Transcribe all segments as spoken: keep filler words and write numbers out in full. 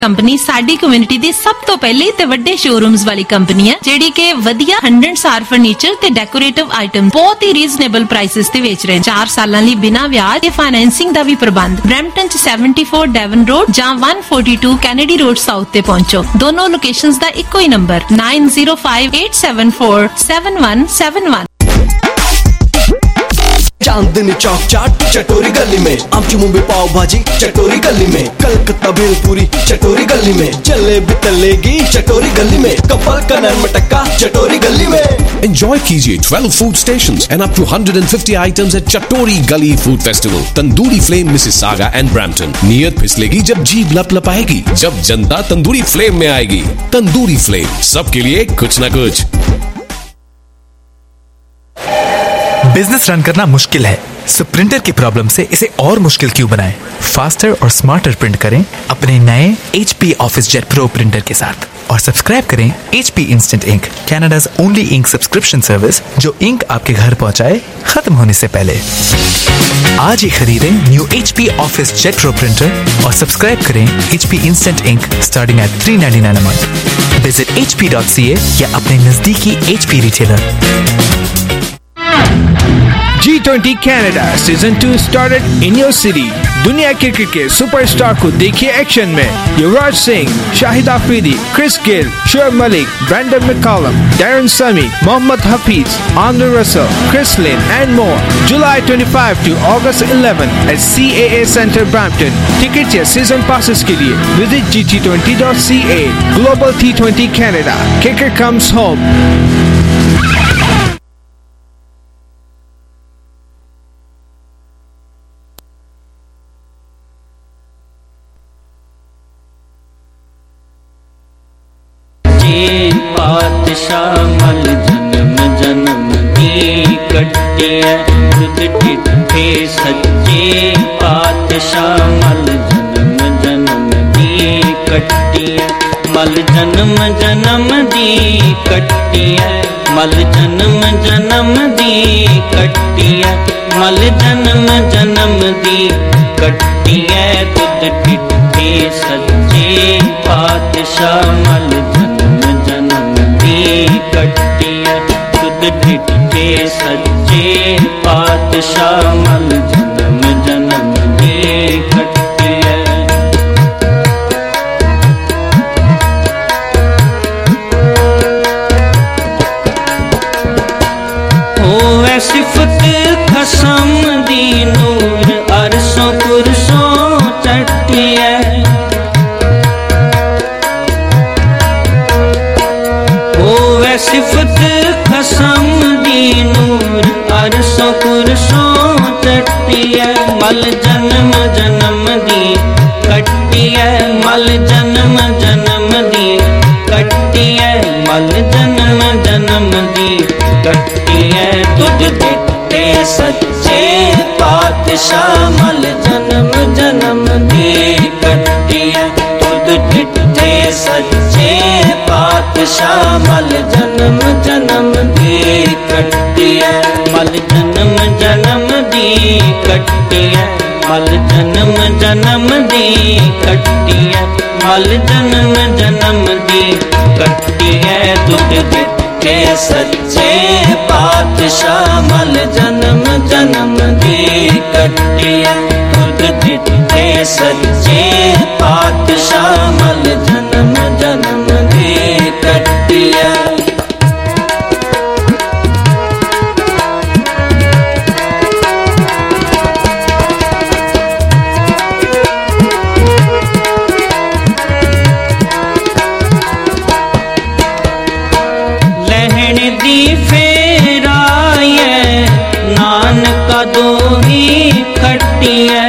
Company साडी community दी सब तो पहली ते वड्डे शोरूम्स वाली कंपनी है जेडी के वधिया हंड्रेड सार फर्नीचर ते डेकोरेटिव आइटम बहुत ही रीजनेबल प्राइसेस ते बेच रहे हैं। चार सालां लई बिना ब्याज ते फाइनेंसिंग दा भी प्रबंध। ब्रैम्पटन च सेवेंटी फोर डेवन रोड जां one forty two Kennedy road south ते पहुंचो। दोनों लोकेशंस दा इक्को ही number nine zero five eight seven four seven one seven one. Chandni Chowk chaat चटोरी गली में, आमची मुंबई पाव भाजी चटोरी गली में, कलकत्ता भेलपुरी चटोरी गली में, जलेबी तलेगी चटोरी गली में, कपल का नरम टक्का चटोरी गली में। Enjoy कीजिए twelve food stations and up to one hundred fifty items at Chattori Gully Food Festival, Tandoori Flame Mississauga and Brampton. नियत फिसलेगी जब जीभ लपलपाएगी, जब जनता तंदूरी फ्लेम में आएगी। तंदूरी फ्लेम, सबके लिए कुछ न कुछ। बिजनेस रन करना मुश्किल है, सो प्रिंटर की प्रॉब्लम से इसे और मुश्किल क्यों बनाएं? फास्टर और स्मार्टर प्रिंट करें अपने नए H P OfficeJet pro printer के साथ और सब्सक्राइब करें H P instant ink, Canada's only ink subscription service जो इंक आपके घर पहुंचाए खत्म होने से पहले। आज ही खरीदें new H P OfficeJet pro printer और सब्सक्राइब करें H P instant Ink starting at three ninety nine a month. Visit H P dot C A या अपने नजदीकी H P retailer. G twenty Canada Season two started in your city. दुनिया cricket के superstar को देखिए action में। Yuvraj Singh, Shahid Afridi, Chris Gayle, Shoaib Malik, Brendon McCullum, Darren Sammy, Mohammad Hafeez, Andre Russell, Chris Lynn and more. July twenty-fifth to August eleventh at C A A Center Brampton. Tickets या season passes के लिए visit G twenty dot C A. Global T twenty Canada. Kicker comes home. पातशाह मल जन्म जन्म दी कटिया खुद डिठे सच्चे पातशाह मल जन्म जन्म दी कटिया मल जन्म जन्म दी कटिया मल जन्म जन्म दी कटिया मल जन्म जन्म दी कटिया खुद डिठे सच्चे पातशाह मल कटिया खुद डिठे सच्चे पातशाह मल जन्म जन्म दी कटिया। होवे सिफत खसम दी नूर अरसों पुरसों चटिया सिफत खसम दी नूर अरसों पुरसों चटिया मल जन्म जन्म दी कटिया मल जन्म जन्म दी कटिया मल जन्म जन्म दी कटिया तुझ दिते सच्चे पातशाह मल जन्म जन्म दी कटिया तुझ दिते सच्चे पातशाह मल जन्म जन्म दी कटिया मल जन्म जन्म दी कटिया मल जन्म जन्म दी कटिया मल जन्म जन्म दी कटिया तुझ दिते सच्चे पातशाह मल जन्म जन्म दी कटिया तुझ दिते सच्चे पातशाह मल जन्म जन्म दी कटिया। लहण दी फेराए नानका दो ही खटिया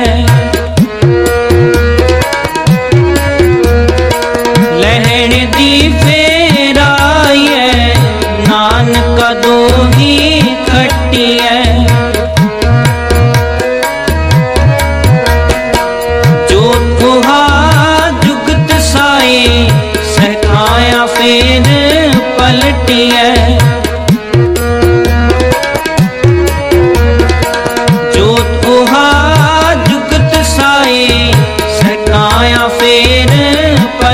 लहण दी फेराए नानका दो ही खटिया जो तुहा जुगत साए सहकाया फेर पलटिया जो तुहा जुगत साए सहकाया फेर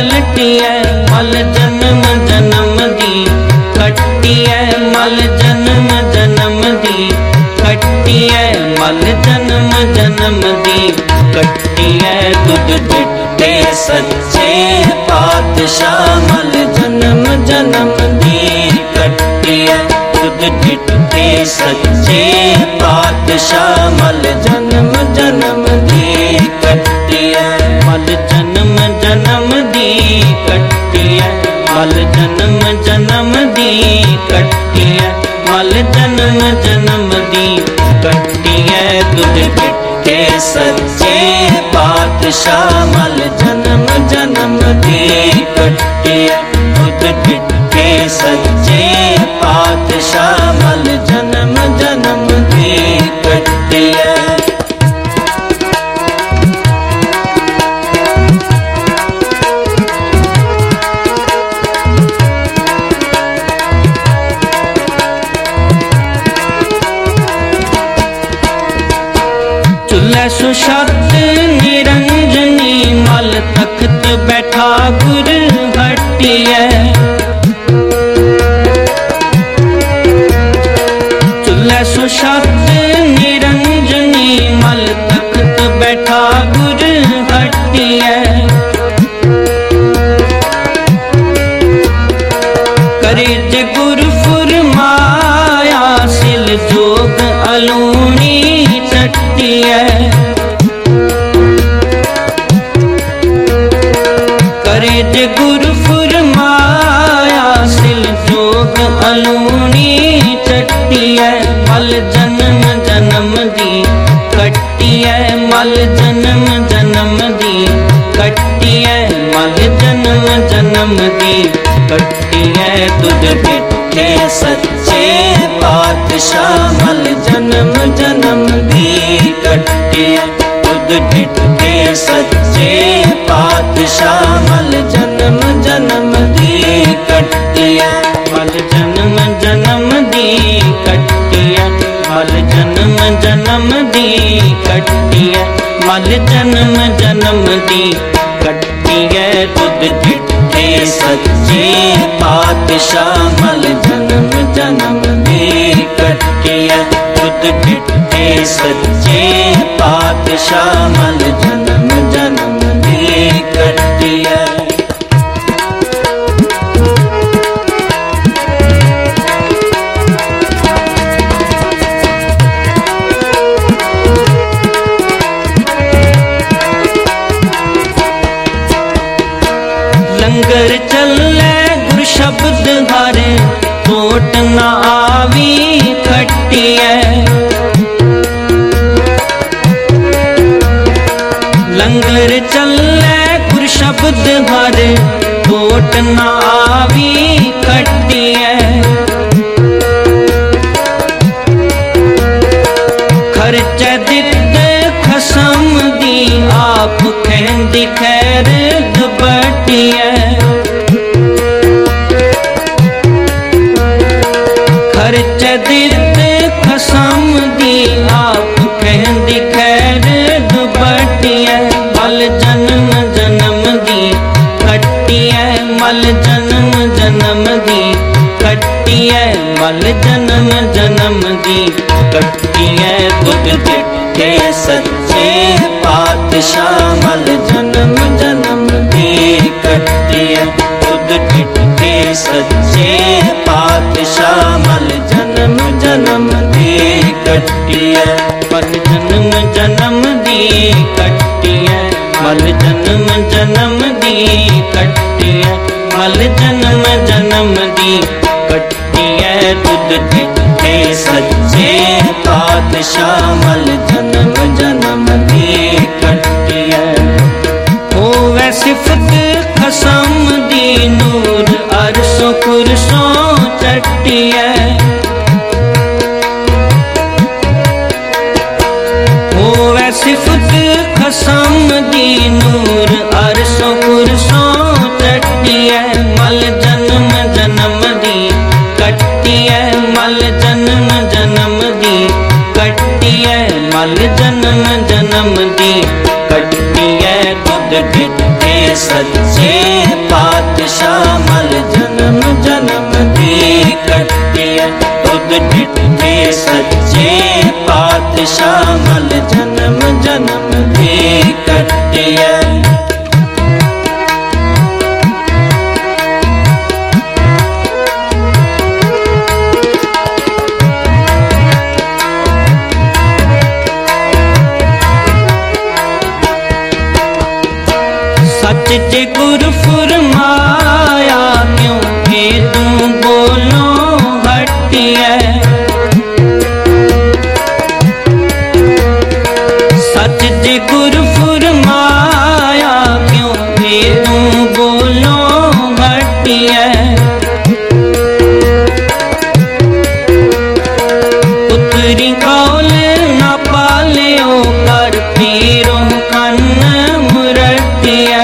जन्म दी कट्टी है दुध दिते सच्चे पातशाह मल जन्म जन्म दी कट्टी है दुध दिते सच्चे पातशाह मल जन्म जन्म दी कट्टी है मल जन्म जन्म दी कट्टी है मल जन्म जन्म दी कट्टी है मल जन्म जन्म दी कट्टी है दुध दिते सच्चे पातशाह मल जन्म जन्म दी कट्टी है दुध दिते सच्चे पातशाह मल जन्म जन्म दी कट्टी है सुशब्द निरंजनी मल तख्त बैठा गुर हटिया चुल्ला सुशब्द निरंजनी मल तख्त बैठा गुर हटिया करे जे गुर फुरमाया सिल जोग अलूनी चट्टिया करे जे गुरु फुरमाया सिल जोग अलूनी चट्टी है मल जन्म जन्म दी कट्टी है मल जन्म जन्म दी कट्टी है मल जन्म जन्म दी कट्टी है दुध दिते सच्चे पातशाह मल जन्म जन्म दी कट्टी है दुध दिते सच्चे पातशाह मल जन्म जन्म दी कट्टी है मल जन्म जन्म दी कट्टी है मल जन्म जन्म दी कट्टी है मल जन्म जन्म दी कट्टी है दुध दिते सच्चे पातशाह मल जन्म जन्म दी कट्टी है दुध दिते सच्चे पातशाह मल जन्म जन्म दी कट्टी है लंगर चले गुर शब्द हारे टोट न आवी खट्टी है लंगर चले गुर शब्द हारे टोट न आवी खट्टी है खर्चा दिते खसम दी आप कहंदी खैर दुबट्टी है खर्चा दिते खसम दी आप कहंदी खैर दुबट्टी है मल जन्म जन्म दी कट्टी है मल जन्म जन्म दी कट्टी है मल जन्म जन्म दी कट्टी है दुध दिते सच्चे पातशाह मल जन्म जन्म दी कट्टी है दुध दिते सच्चे पातशाह मल जन्म जन्म दी कट्टी है मल जन्म जन्म दी कट्टी है मल जन्म जन्म दी कट्टी है मल जन्म जन्म दी कट्टी है दुध दिते सच्चे पातशाह मल जन्म जन्म दी कट्टी है होवे सिफत खसम दी नूर अरसों कुरसों चट्टी है होवे सिफत खसम दी नूर अरसों कुरसों चट्टी है मल जन्म जन्म दी कट्टी है मल जन्म जन्म दी कट्टी है मल जन्म जन्म दी कट्टी है दुध दिते सच्चे पातशाह मल जन्म जन्म दी कट्टी है दुध दिते सच्चे पातशाह मल जन्म जन्म गुर फुरमाया क्यों के तू बोलो हटिया सच जे गुर फुरमाया क्यों के तू बोलो हटिया पुत्री कौल ना पालियो कर पीरों कन मुरटिया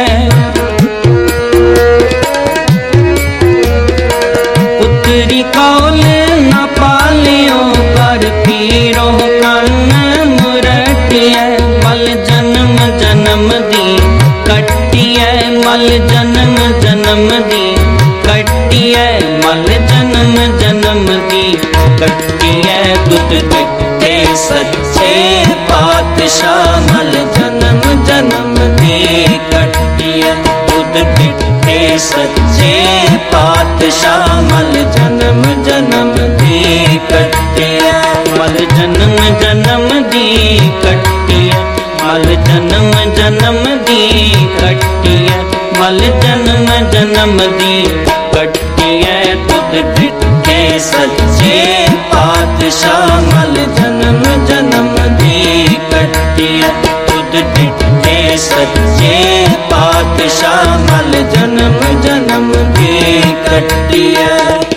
पुत्री कौल ना पालियो कर पीरों कन मुरटिया मल जन्म जन्म दी कटिया मल जन्म जन्म दी कटिया मल जन्म जन्म दी कटिया दुध दिखे सच्चे पातशाह मल जन्म जन्म दी कटिया दुध दिखे सच्चे पातशाह मल जन्म जन्म दी कटिया मल जन्म जन्म दी कटिया मल जन्म जन्म दी कटिया मल जन्म जन्म दी कटिया दुध दिखे सच्चे पातशाह मल जन्म जन्म दी कटिया दुध दिखे सच्चे पातशाह मल जन्म जन्म दी कटिया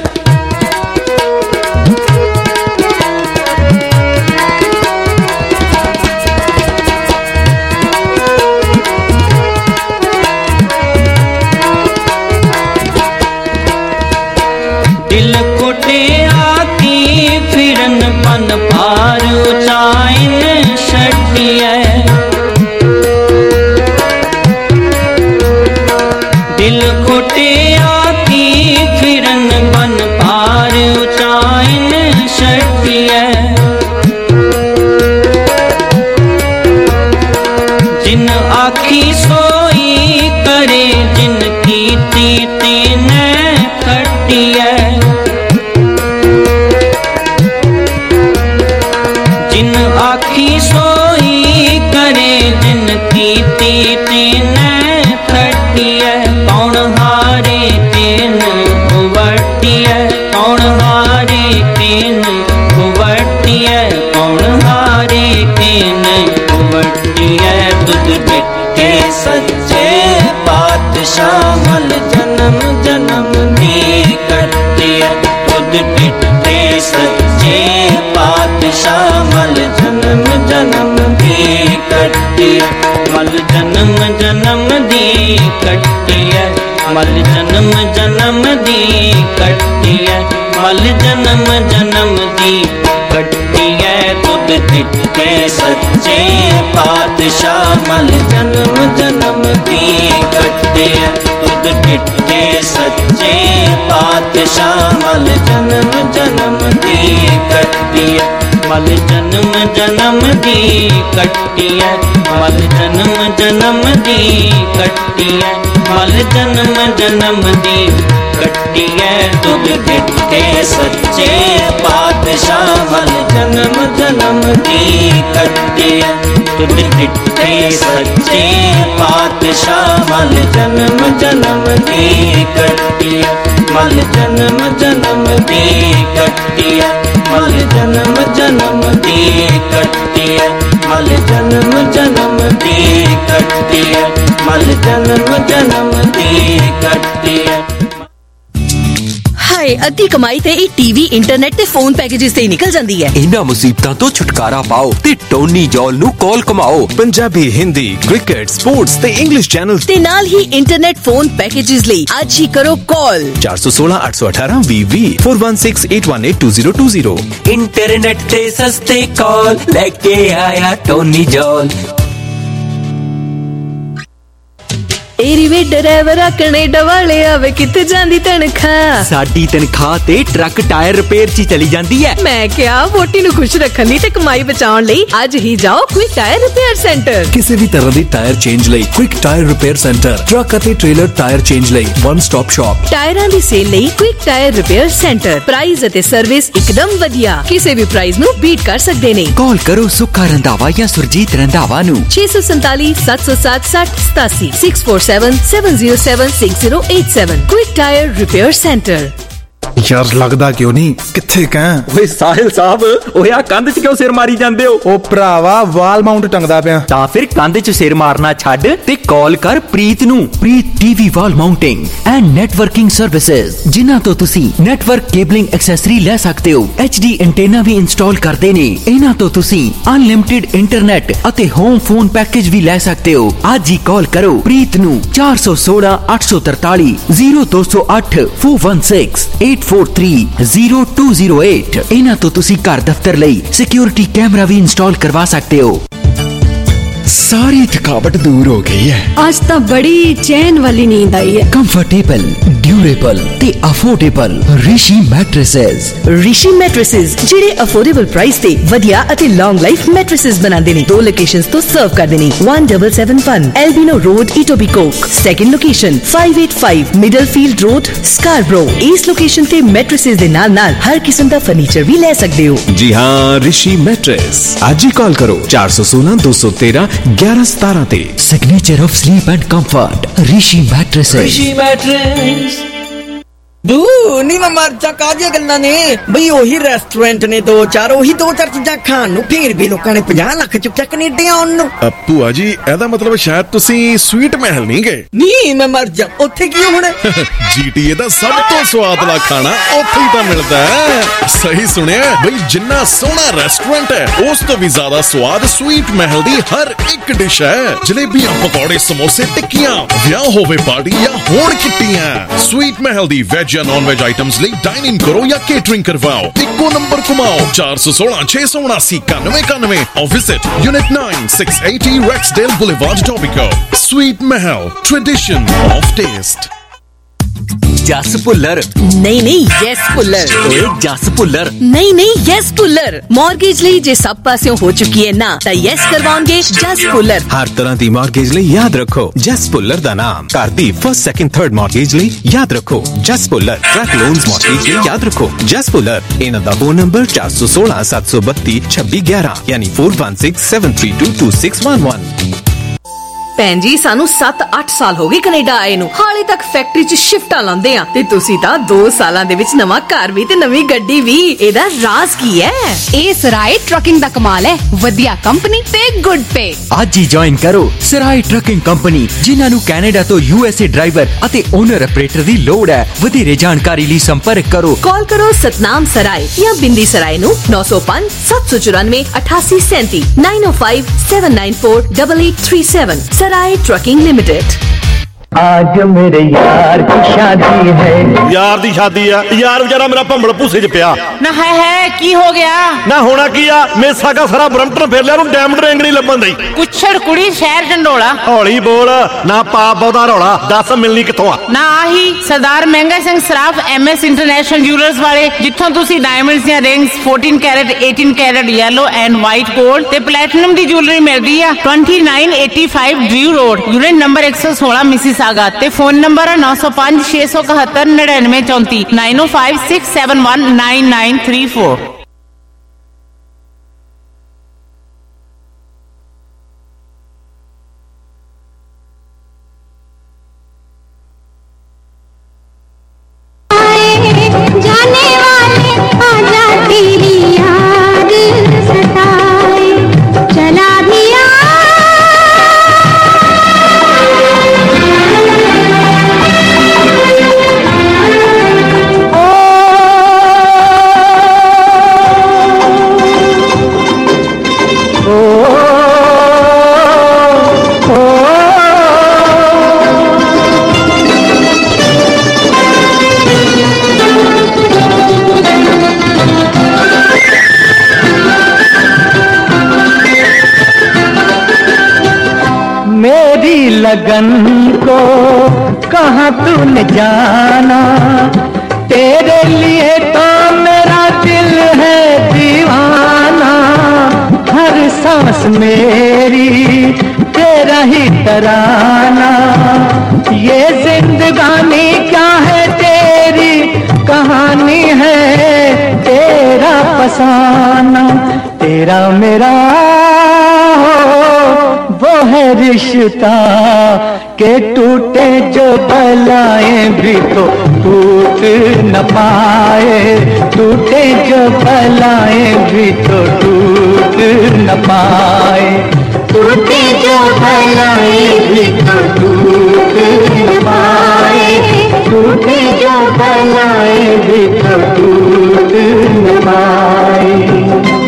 दिल कोटे आकी फिरन पन पार उचाइन शटिया दिल कोटे आकी फिरन पन पार उचाइन शटिया जिन आखी सोई करे जिन की तीते ने खटिया जिन आखी सोई करे जिन की तीते ने खटिया कौन हारे तेन उवटिया कौन हारे तेन उवटिया कौन हारे तेन उवटिया दुध दिखे सच्चे पातशाह मल जन्म जन्म दी कटिया दुध दिखे सच्चे पातशाह मल जन्म जन्म दी कटिया मल जन्म जन्म दी कटिया मल जन्म जन्म दी कटिया मल जन्म जन्म दी कटिया दुध दिखे सच्चे पातशाह मल जन्म जन्म दी कटिया दुध दिखे सच्चे पातशाह मल जन्म जन्म दी कटिया मल जन्म जन्म दी कटिया मल जन्म जन्म दी कटिया मल जन्म जन्म दी कटिया दुध दिखे सच्चे पातशाह मल जन्म जन्म दी कटिया दुध दिखे सच्चे पातशाह मल जन्म जन्म दी कटिया मल जन्म जन्म दी कटिया मल जन्म जन्म दी कटिया मल जन्म जन्म दी कटिया मल जन्म जन्म दी कटिया हाय अद्धी कमाई ते ई टीवी इंटरनेट ते फोन पैकेजेस ते निकल जांदी है। इन्हां मुसीबतां तो छुटकारा पाओ ते टोनी जॉल नु कॉल कमाओ। पंजाबी, हिंदी, क्रिकेट, स्पोर्ट्स ते इंग्लिश चैनल्स ते नाल ही इंटरनेट फोन पैकेजेस ਲਈ आज ही करो कॉल चार सौ सोलह आठ सौ अठारह वी वी four one six eight one eight two zero two zero. Internet ते सस्ते कॉल लेके आया टोनी जॉल। एरीवे ड्राइवर कनेडा वाले आवे किते जांदी तनखा साडी तनखा ते ट्रक टायर रिपेयर ची चली जांदी है। मैं क्या वोटी नु खुश रखन ली ते कमाई बचाउण ਲਈ आज ही जाओ क्विक टायर रिपेयर सेंटर। किसी भी तरह दी टायर चेंज ਲਈ quick tyre repair centre, truck ਅਤੇ ट्रेलर टायर चेंज ਲਈ वन स्टॉप शॉप। टायरां ਦੀ ਸੇਲ ਲਈ quick tyre repair centre, price ਅਤੇ सर्विस एकदम ਵਧੀਆ, ਕਿਸੇ ਵੀ ਪ੍ਰਾਈਸ ਨੂੰ ਬੀਟ ਕਰ ਸਕਦੇ ਨੇ। कॉल करो सुखा रंधावा या सुरजीत रंधावा नु छे सौ सैंतालीस सात सौ सात साठ सतासी six four seven seven zero seven six zero eight seven। Quick Tire Repair Center। यार लगदा क्यों नहीं किथे कह ओए साहिल साहब ओए आ कंध च क्यों सिर मारी जांदे हो ओ भरावा वाल माउंट टंगदा पिया तां फिर कंध च सिर मारना छੱਡ ते कॉल कर प्रीत ਨੂੰ Preet TV wall mounting and networking services जिन्हां ਤੋਂ ਤੁਸੀਂ ਨੈਟਵਰਕ ਕੇਬਲਿੰਗ ਐਕਸੈਸਰੀ ਲੈ ਸਕਦੇ ਹੋ ਐਚਡੀ ਐਂਟੀਨਾ ਵੀ ਇੰਸਟਾਲ ਕਰਦੇ ਨੇ ਇਹਨਾਂ ਤੋਂ ਤੁਸੀਂ ਅਨਲਿਮਿਟਿਡ ਇੰਟਰਨੈਟ ਅਤੇ ਹੋਮ ਫੋਨ ਪੈਕੇਜ ਵੀ ਲੈ ਸਕਦੇ ਹੋ ਅੱਜ ਹੀ ਕਾਲ ਕਰੋ ਪ੍ਰੀਤ ਨੂੰ four one six eight three four zero two zero eight four one six eight four three zero two zero eight ਇਹਨਾਂ ਤੋਂ ਤੁਸੀਂ ਘਰ ਦਫ਼ਤਰ ਲਈ ਸਿਕਿਉਰਿਟੀ ਕੈਮਰਾ ਵੀ ਇੰਸਟਾਲ ਕਰਵਾ ਸਕਦੇ ਹੋ सारी थकावट दूर हो गई है आज तो बड़ी चैन वाली नींद आई है कंफर्टेबल ड्यूरेबल ते affordable Rishi mattresses Rishi mattresses ਜਿਹੜੇ ਅਫੋਰਡੇਬਲ ਪ੍ਰਾਈਸ ਤੇ ਵਧੀਆ ਅਤੇ ਲੌਂਗ ਲਾਈਫ ਮੈਟ੍ਰੈਸਸ ਬਣਾਉਂਦੇ ਨੇ ਦੋ ਲੋਕੇਸ਼ਨਸ ਤੋਂ ਸਰਵ ਕਰਦੇ ਨੇ one seven seven one Albion Road Etobicoke second location five eighty-five Middlefield Road Scarborough ਇਸ ਲੋਕੇਸ਼ਨ ਤੇ ਮੈਟ੍ਰੈਸਸ ਦੇ ਨਾਲ ਨਾਲ ਹਰ ਕਿਸਮ ਦਾ ਫਰਨੀਚਰ ਵੀ ਲੈ ਸਕਦੇ ਹੋ जी हाँ ऋषि मैट्रेस आज ही कॉल करो four one six two one three eleven seventeen ਤੇ signature of sleep and comfort Rishi mattresses Rishi mattress बू नी मैं मर जा काजिया गल्लां ने बई ओही रेस्टोरेंट ने दो चार ओही दो चार चीज़ां खाण ਨੂੰ ਫਿਰ ਵੀ ਲੋਕਾਂ ਨੇ fifty ਲੱਖ ਚੁੱਕਿਆ ਕੈਨੇਡਾ ਆਉਣ ਨੂੰ ਭੂਆ ਜੀ ਇਹਦਾ ਮਤਲਬ ਸ਼ਾਇਦ ਤੁਸੀਂ ਸਵੀਟ ਮਹਿਲ ਨਹੀਂ ਗਏ ਨਹੀਂ ਮੈਂ ਮਰ ਜਾ ਉੱਥੇ ਕੀ ਹੋਣਾ ਜੀਟੀਏ ਦਾ ਸਭ ਤੋਂ ਸਵਾਦਲਾ ਖਾਣਾ ਉੱਥੇ ਹੀ ਤਾਂ ਮਿਲਦਾ ਹੈ ਸਹੀ ਸੁਣਿਆ ਬਈ ਜਿੰਨਾ ਸੋਹਣਾ ਰੈਸਟੋਰੈਂਟ ਹੈ ਉਸ ਤੋਂ ਵੀ ਜ਼ਿਆਦਾ ਸਵਾਦ ਸਵੀਟ ਮਹਿਲ ਦੀ ਹਰ ਇੱਕ ਡਿਸ਼ ਹੈ ਜਲੇਬੀਆਂ ਪਕੌੜੇ ਸਮੋਸੇ ਟਿੱਕੀਆਂ ਵਿਆਹ ਹੋਵੇ ਪਾਰਟੀ ਜਾਂ ਹੋਣ ਕਿੱਟੀਆਂ ਸਵੀਟ ਮਹਿਲ ਦੀ ਵੈਜ ਜਾਂ ਨੌਨ ਵੈਜ ਆਈਟਮਸ ਲਈ ਡਾਈਨ ਇਨ ਕਰੋ ਜਾਂ ਕੇਟਰਿੰਗ ਕਰਵਾਓ ਇੱਕੋ ਨੰਬਰ ਘੁਮਾਓ four one six six seven eight nine nine nine or visit Unit nine six eighty Rexdale Boulevard, Etobicoke. Sweet Mahal, tradition of taste. जस भुल्लर नहीं नहीं यस भुल्लर ओए जस भुल्लर नहीं नहीं यस भुल्लर मॉर्गेज ਲਈ ਜੇ ਸਭ ਪਾਸਿਓਂ ਹੋ ਚੁੱਕੀ ਹੈ ਨਾ ਤਾਂ ਯਸ ਕਰਵਾਉਂਗੇ ਜਸ ਭੁੱਲਰ ਹਰ ਤਰ੍ਹਾਂ ਦੀ ਮਾਰਗੇਜ ਲਈ ਯਾਦ ਰੱਖੋ ਜਸ ਭੁੱਲਰ ਦਾ ਨਾਮ ਘਰ ਦੀ ਫਸਟ ਸੈਕੰਡ ਥਰਡ ਮਾਰਗੇਜ ਲਈ ਯਾਦ ਰੱਖੋ Jas Bhullar truck loans mortgage ਲਈ ਯਾਦ ਰੱਖੋ ਜਸ ਭੁੱਲਰ ਇਹਨਾਂ ਦਾ phone number four one six seven two two two six six one one ਯਾਨੀ four one six seven three two two six one one ਭੈਣ ਜੀ ਸਾਨੂੰ seven eight ਸਾਲ ਹੋ ਗਏ ਕੈਨੇਡਾ ਆਏ ਨੂੰ ਹਾਲੇ ਤੱਕ ਫੈਕਟਰੀ 'ਚ ਸ਼ਿਫਟਾਂ ਲਾਉਂਦੇ ਆ ਤੇ ਤੁਸੀਂ ਤਾਂ ਦੋ ਸਾਲਾਂ ਦੇ ਵਿੱਚ ਨਵਾਂ ਘਰ ਵੀ ਤੇ ਨਵੀਂ ਗੱਡੀ ਵੀ ਇਹਦਾ ਰਾਜ਼ ਕੀ ਹੈ ਇਹ ਸਰਾਏ ਟਰੱਕਿੰਗ ਦਾ ਕਮਾਲ ਹੈ ਵਧੀਆ ਕੰਪਨੀ ਤੇ ਗੁੱਡ ਪੇ ਅੱਜ ਹੀ ਜੁਆਇਨ ਕਰੋ ਸਰਾਏ ਟਰੱਕਿੰਗ ਕੰਪਨੀ ਜਿਨ੍ਹਾਂ ਨੂੰ ਕੈਨੇਡਾ ਤੋਂ ਯੂਐਸਏ ਡਰਾਈਵਰ ਅਤੇ ਓਨਰ ਆਪਰੇਟਰ ਦੀ ਲੋੜ ਹੈ ਵਧੇਰੇ ਜਾਣਕਾਰੀ ਲਈ ਸੰਪਰਕ ਕਰੋ ਕਾਲ ਕਰੋ ਸਤਨਾਮ ਸਰਾਏ ਜਾਂ ਬਿੰਦੀ ਸਰਾਏ ਨੂੰ nine oh five seven four nine eight eight seven seven nine oh five seven nine four eight eight three seven Sarai trucking limited आज मेरे यार की शादी है यार दी शादी है यार बेचारा मेरा भंबल भूसे च पिया ना है है की हो गया ना होना की आ मेसा का सारा ब्रम्पटन फेर लिया डायमंड रिंग नहीं लभन दी कुछड़ कुड़ी शहर ढंडोला हौली बोल ना पाप बहुता रौला दस मिलनी किथों आ ना आही Sardar Mahanga Singh Saraf MS international jewellers वाले जिथों तुसी डायमंड्स ਦੀਆਂ rings fourteen carat eighteen carat yellow and white gold ते प्लैटिनम दी ज्वेलरी मिलदी आ twenty-nine eighty-five Drew Road unit number one oh sixteen Mississauga ते phone number nine oh five six seven seven nine nine four four nine oh five six seven one nine nine three four जाने वाले आजा तेरी याद सताए चला दिया मेरी लगन को कहाँ तूने जाना तेरे लिए तो मेरा दिल है दीवाना हर सांस मेरी तेरा ही तराना ये जिंदगानी क्या है तेरी कहानी है तेरा फसाना तेरा मेरा हो वो है रिश्ता के टूटे जो बलाएं भी तो टूट न पाए, टूटे जो बलाएं भी तो टूट न पाए, टूटे जो बलाएं भी तो टूट न पाए, टूटे जो बलाएं भी तो टूट न पाए।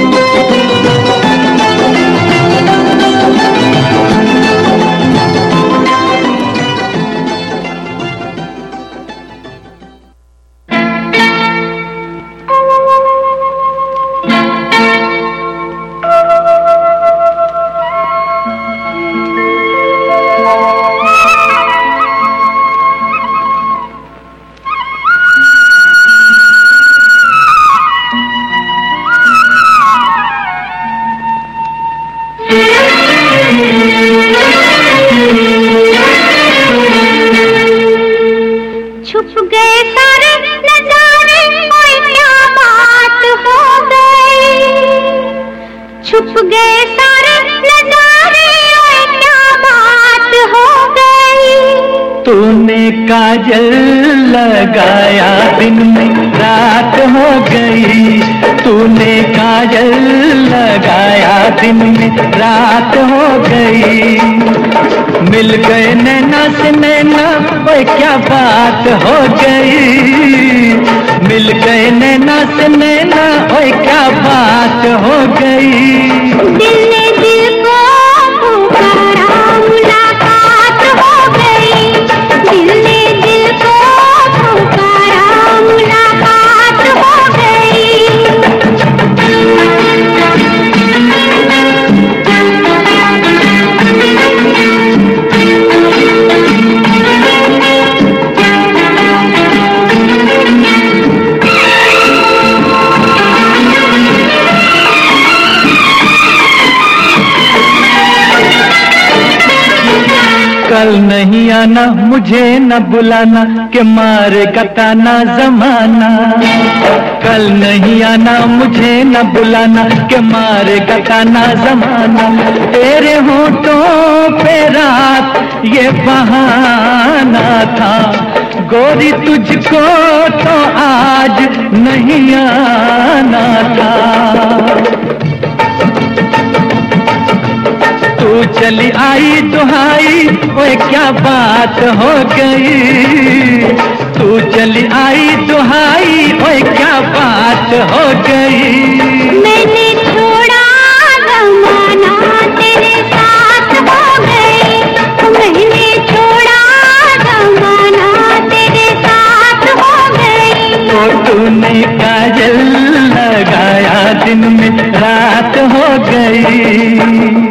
काजल लगाया दिन में रात हो गई, तूने काजल लगाया दिन में रात हो गई, मिल गए नैना से नैना ओए क्या बात हो गई, मिल गए नैना से नैना ओए क्या बात हो गई। दिल ने दिल को पुकारा मुलाकात हो गई, दिल ने कल नहीं आना मुझे न बुलाना के मारे कटाना जमाना, कल नहीं आना मुझे न बुलाना के मारे कटाना जमाना, तेरे होठों पे रात ये बहाना था, गोरी तुझको तो आज नहीं आना था। तू चली आई दुहाई ओए क्या बात हो गई, तू चली आई दुहाई ओए क्या बात हो गई। मैंने छोड़ा जमाना तेरे साथ हो गई, मैंने छोड़ा जमाना तेरे साथ हो गई। तो तूने काजल लगाया दिन में रात हो गई।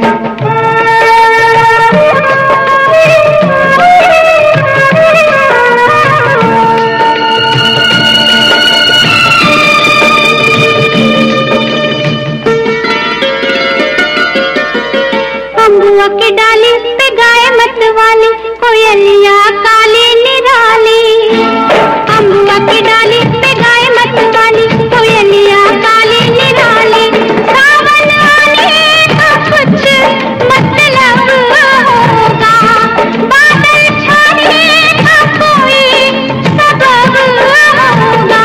के डाली पे गाय मत वाली कोयलिया काली निराली, अम्बुआ की डाली पे गाय मत वाली कोयलिया काली निराली, सावन आने का कुछ मतलब होगा, बादल छाने का कोई सबब होगा,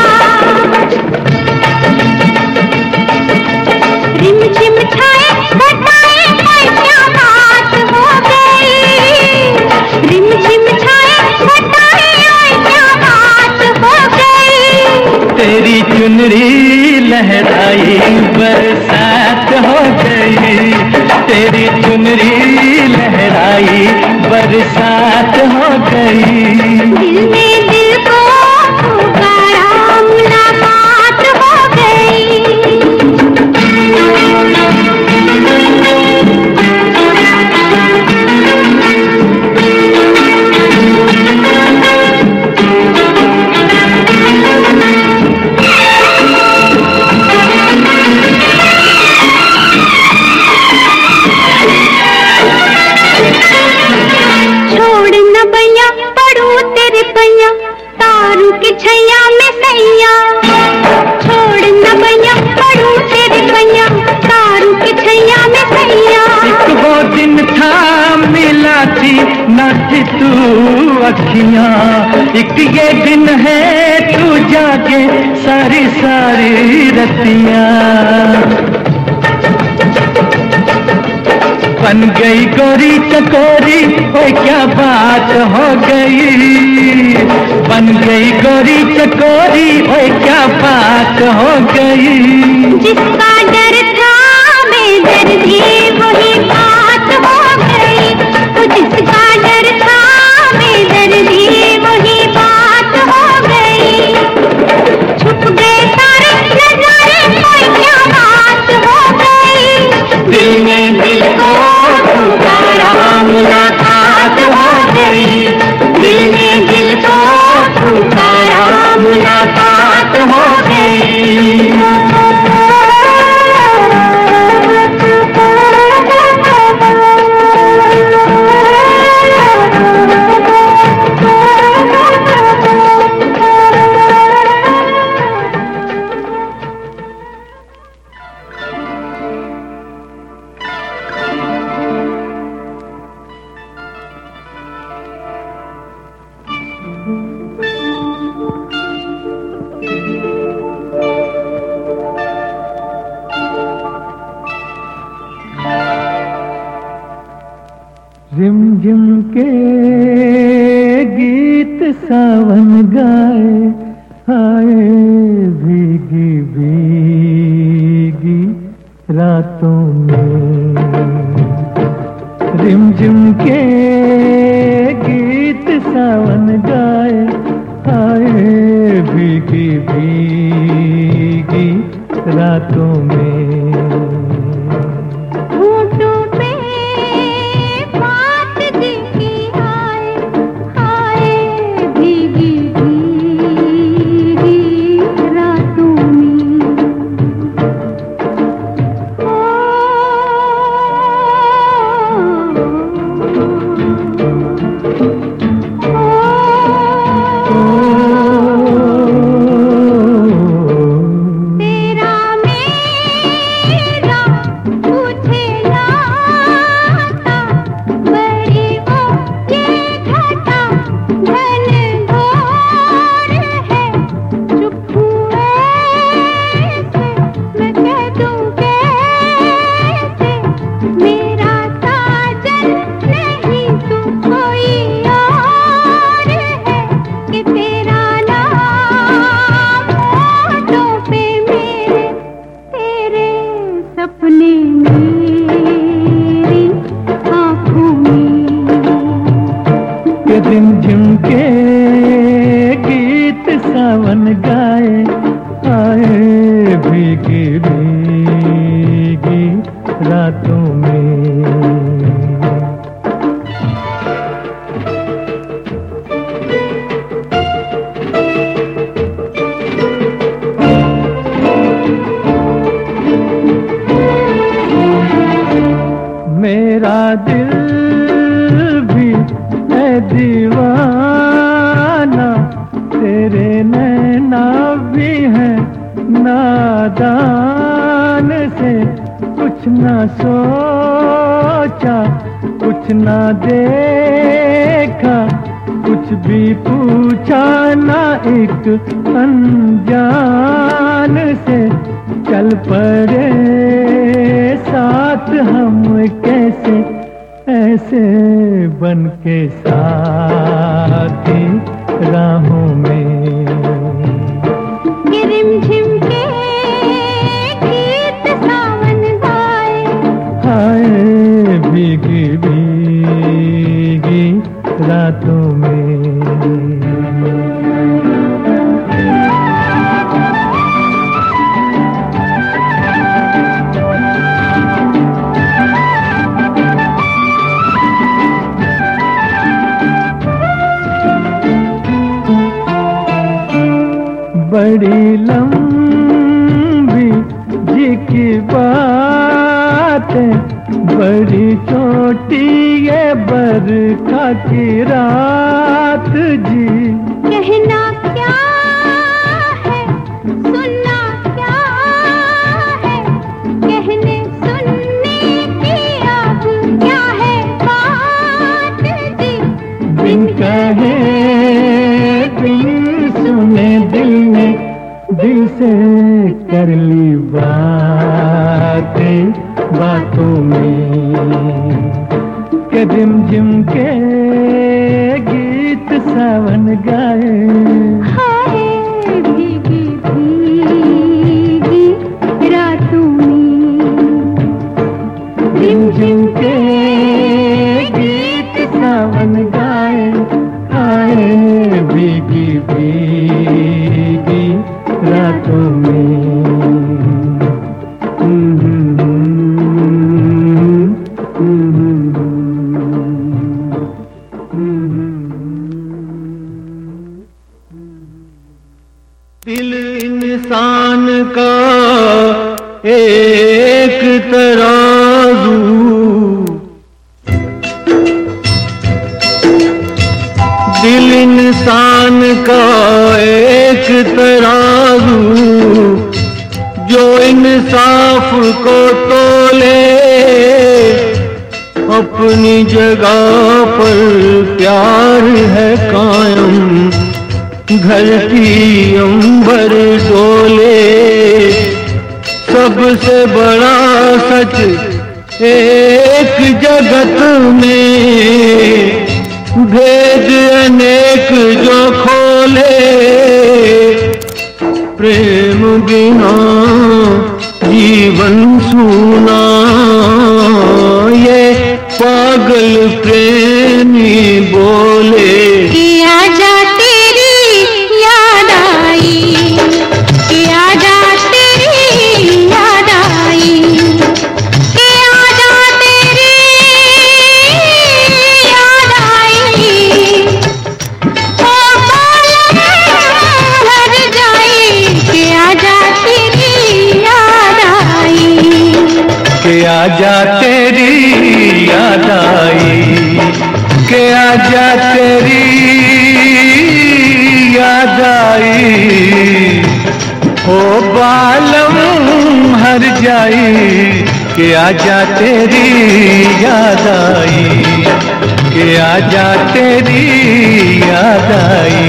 रिम झिम छाए घटाए क्या बात हो गई, रिम झिम छाए घटाए क्या बात हो गई। तेरी चुनरी लहराई बरसात हो गई, तेरी चुनरी लहराई बरसात हो गई। दिल ने दिल को पुकारा मुलाकात हो गई। तारू के छैया में सैया, छोड़ न बैया पड़ू तेरे पैया, तारू के छैया में सैया। एक वो दिन था नाची नाची तू अखियां, एक ये दिन है तू जागे सारी सारी रतियां। बन गई गोरी चकोरी, ओए क्या बात हो गई। बन गई गोरी चकोरी, ओए क्या बात हो गई। जिसका डर था बेदर्दी वही बात हो गई। तो जिसका डर था बेदर्दी वही बात हो गई। छुप गए सारे नजारे, कोई क्या बात हो गई। दिल में दिल को पुकारा, मुलाकात हो गई। दिल में दिल को पुकारा, मुलाकात हो गई। रिम झिम के गीत सावन गाए, आए भीगी भीगी रातों में। रिम झिम के गीत सावन गाए, आए भीगी भीगी रातों में। अनजान से चल पड़े साथ हम, कैसे ऐसे बन के साथी राहों में। रिमझिम के गीत सावन गाए, हाय भीगी भीगी रातों में। बड़ी लंबी जी की बात है, बड़ी छोटी ये बरखा की रात जी। कहना क्या है, सुनना क्या है, कहने सुनने की अब क्या है बात दिल से कर ली बातें बातों में के झिम झिम के गीत सावन गाए हाय भीगी भीगी रातों में झिम झिम के गीत सावन गाए आए भीगी भीगी रातों में दिल इंसान का एक तराजू दिल इंसान का एक तराजू जो इंसाफ को तोले अपनी जगह पर प्यार है कायम धरती अंबर डोले सबसे बड़ा सच एक जगत में भेद अनेक जो खोले प्रेम बिना जीवन सूना ये पागल प्रेमी बोले कि आजा तेरी याद आई कि आजा तेरी याद आई कि आजा तेरी याद आई ओ बालम हर जाई कि आजा तेरी याद आई के आजा तेरी याद आई के आजा तेरी याद आई ओ बालम हर जाई के आजा तेरी याद आई के आजा तेरी याद आई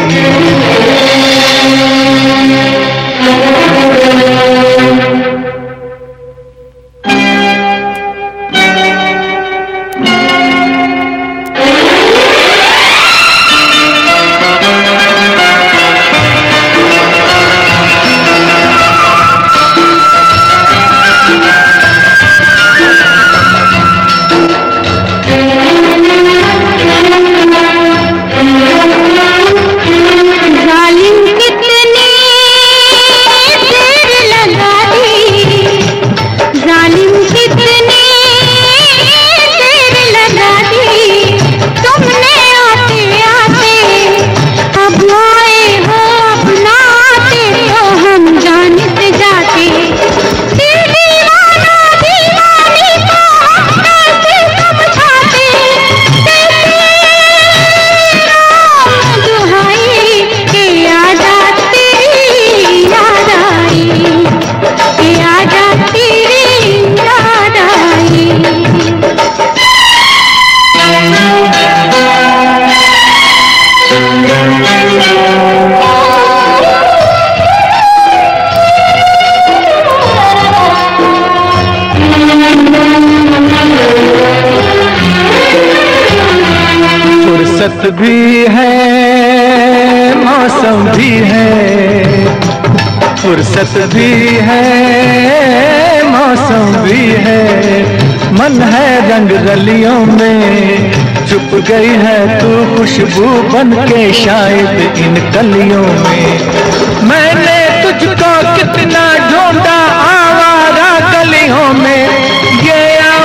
फुर्सत भी है मौसम भी है फुर्सत भी है मौसम भी है मन है रंग गलियों में छुप गई है तू खुशबू बन के शायद इन कलियों में मैंने तुझको कितना ढूंढा आवारा गलियों में ये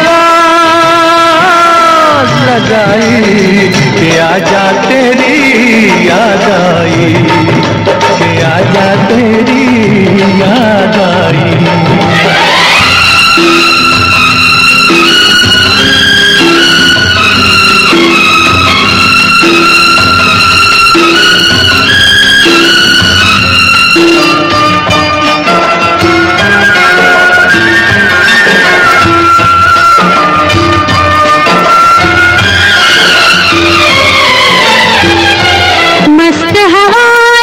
आवाज लगाई कि आजा तेरी याद आई कि आजा तेरी याद आई मस्त हवा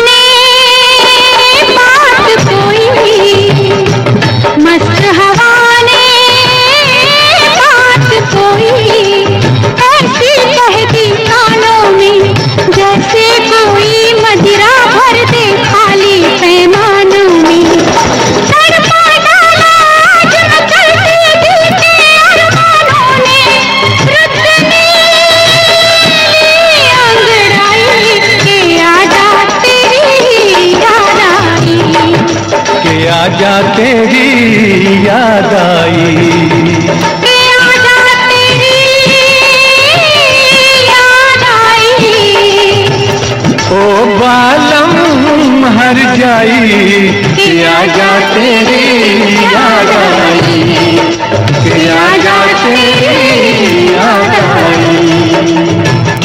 आजा तेरी याद आई, ओ बालम हर जाई कि आजा तेरी याद आई, कि आजा तेरी याद आई।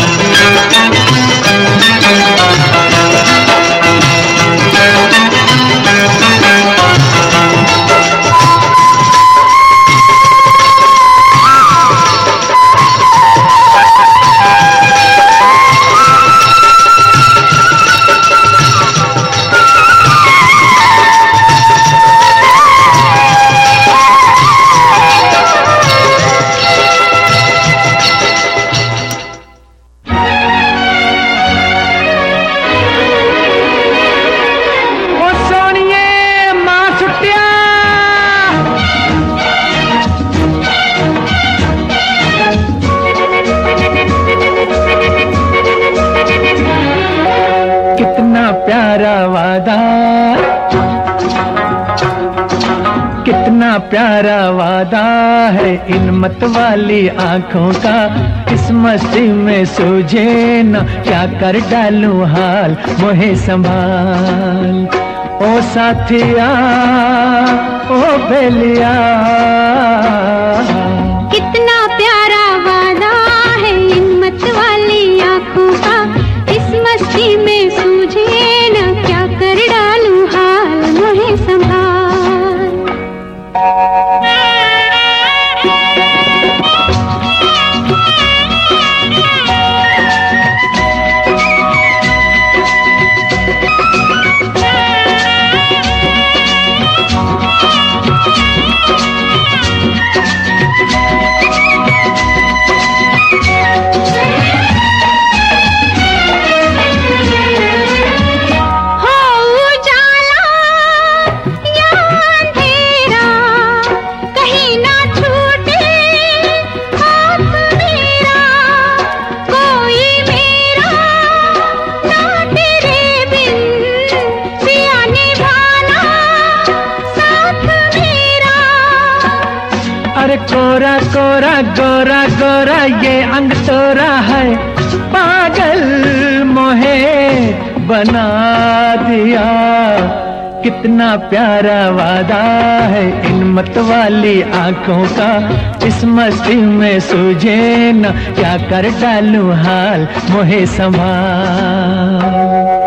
प्यारा वादा है इन मत वाली आंखों का, इस मस्ती में सूझे न क्या कर डालूं हाल, मोहे संभाल ओ साथिया ओ बेलिया। कितना प्यारा वादा है इन मत वाली आंखों का, इस मस्ती में सूझे न क्या कर डालूं हाल, मोहे संभाल। कोरा कोरा गोरा गोरा ये अंग तोरा है, पागल मोहे बना दिया। कितना प्यारा वादा है इन मत वाली आंखों का, इस मस्ती में सूझे न क्या कर डालूं हाल, मोहे संभाल।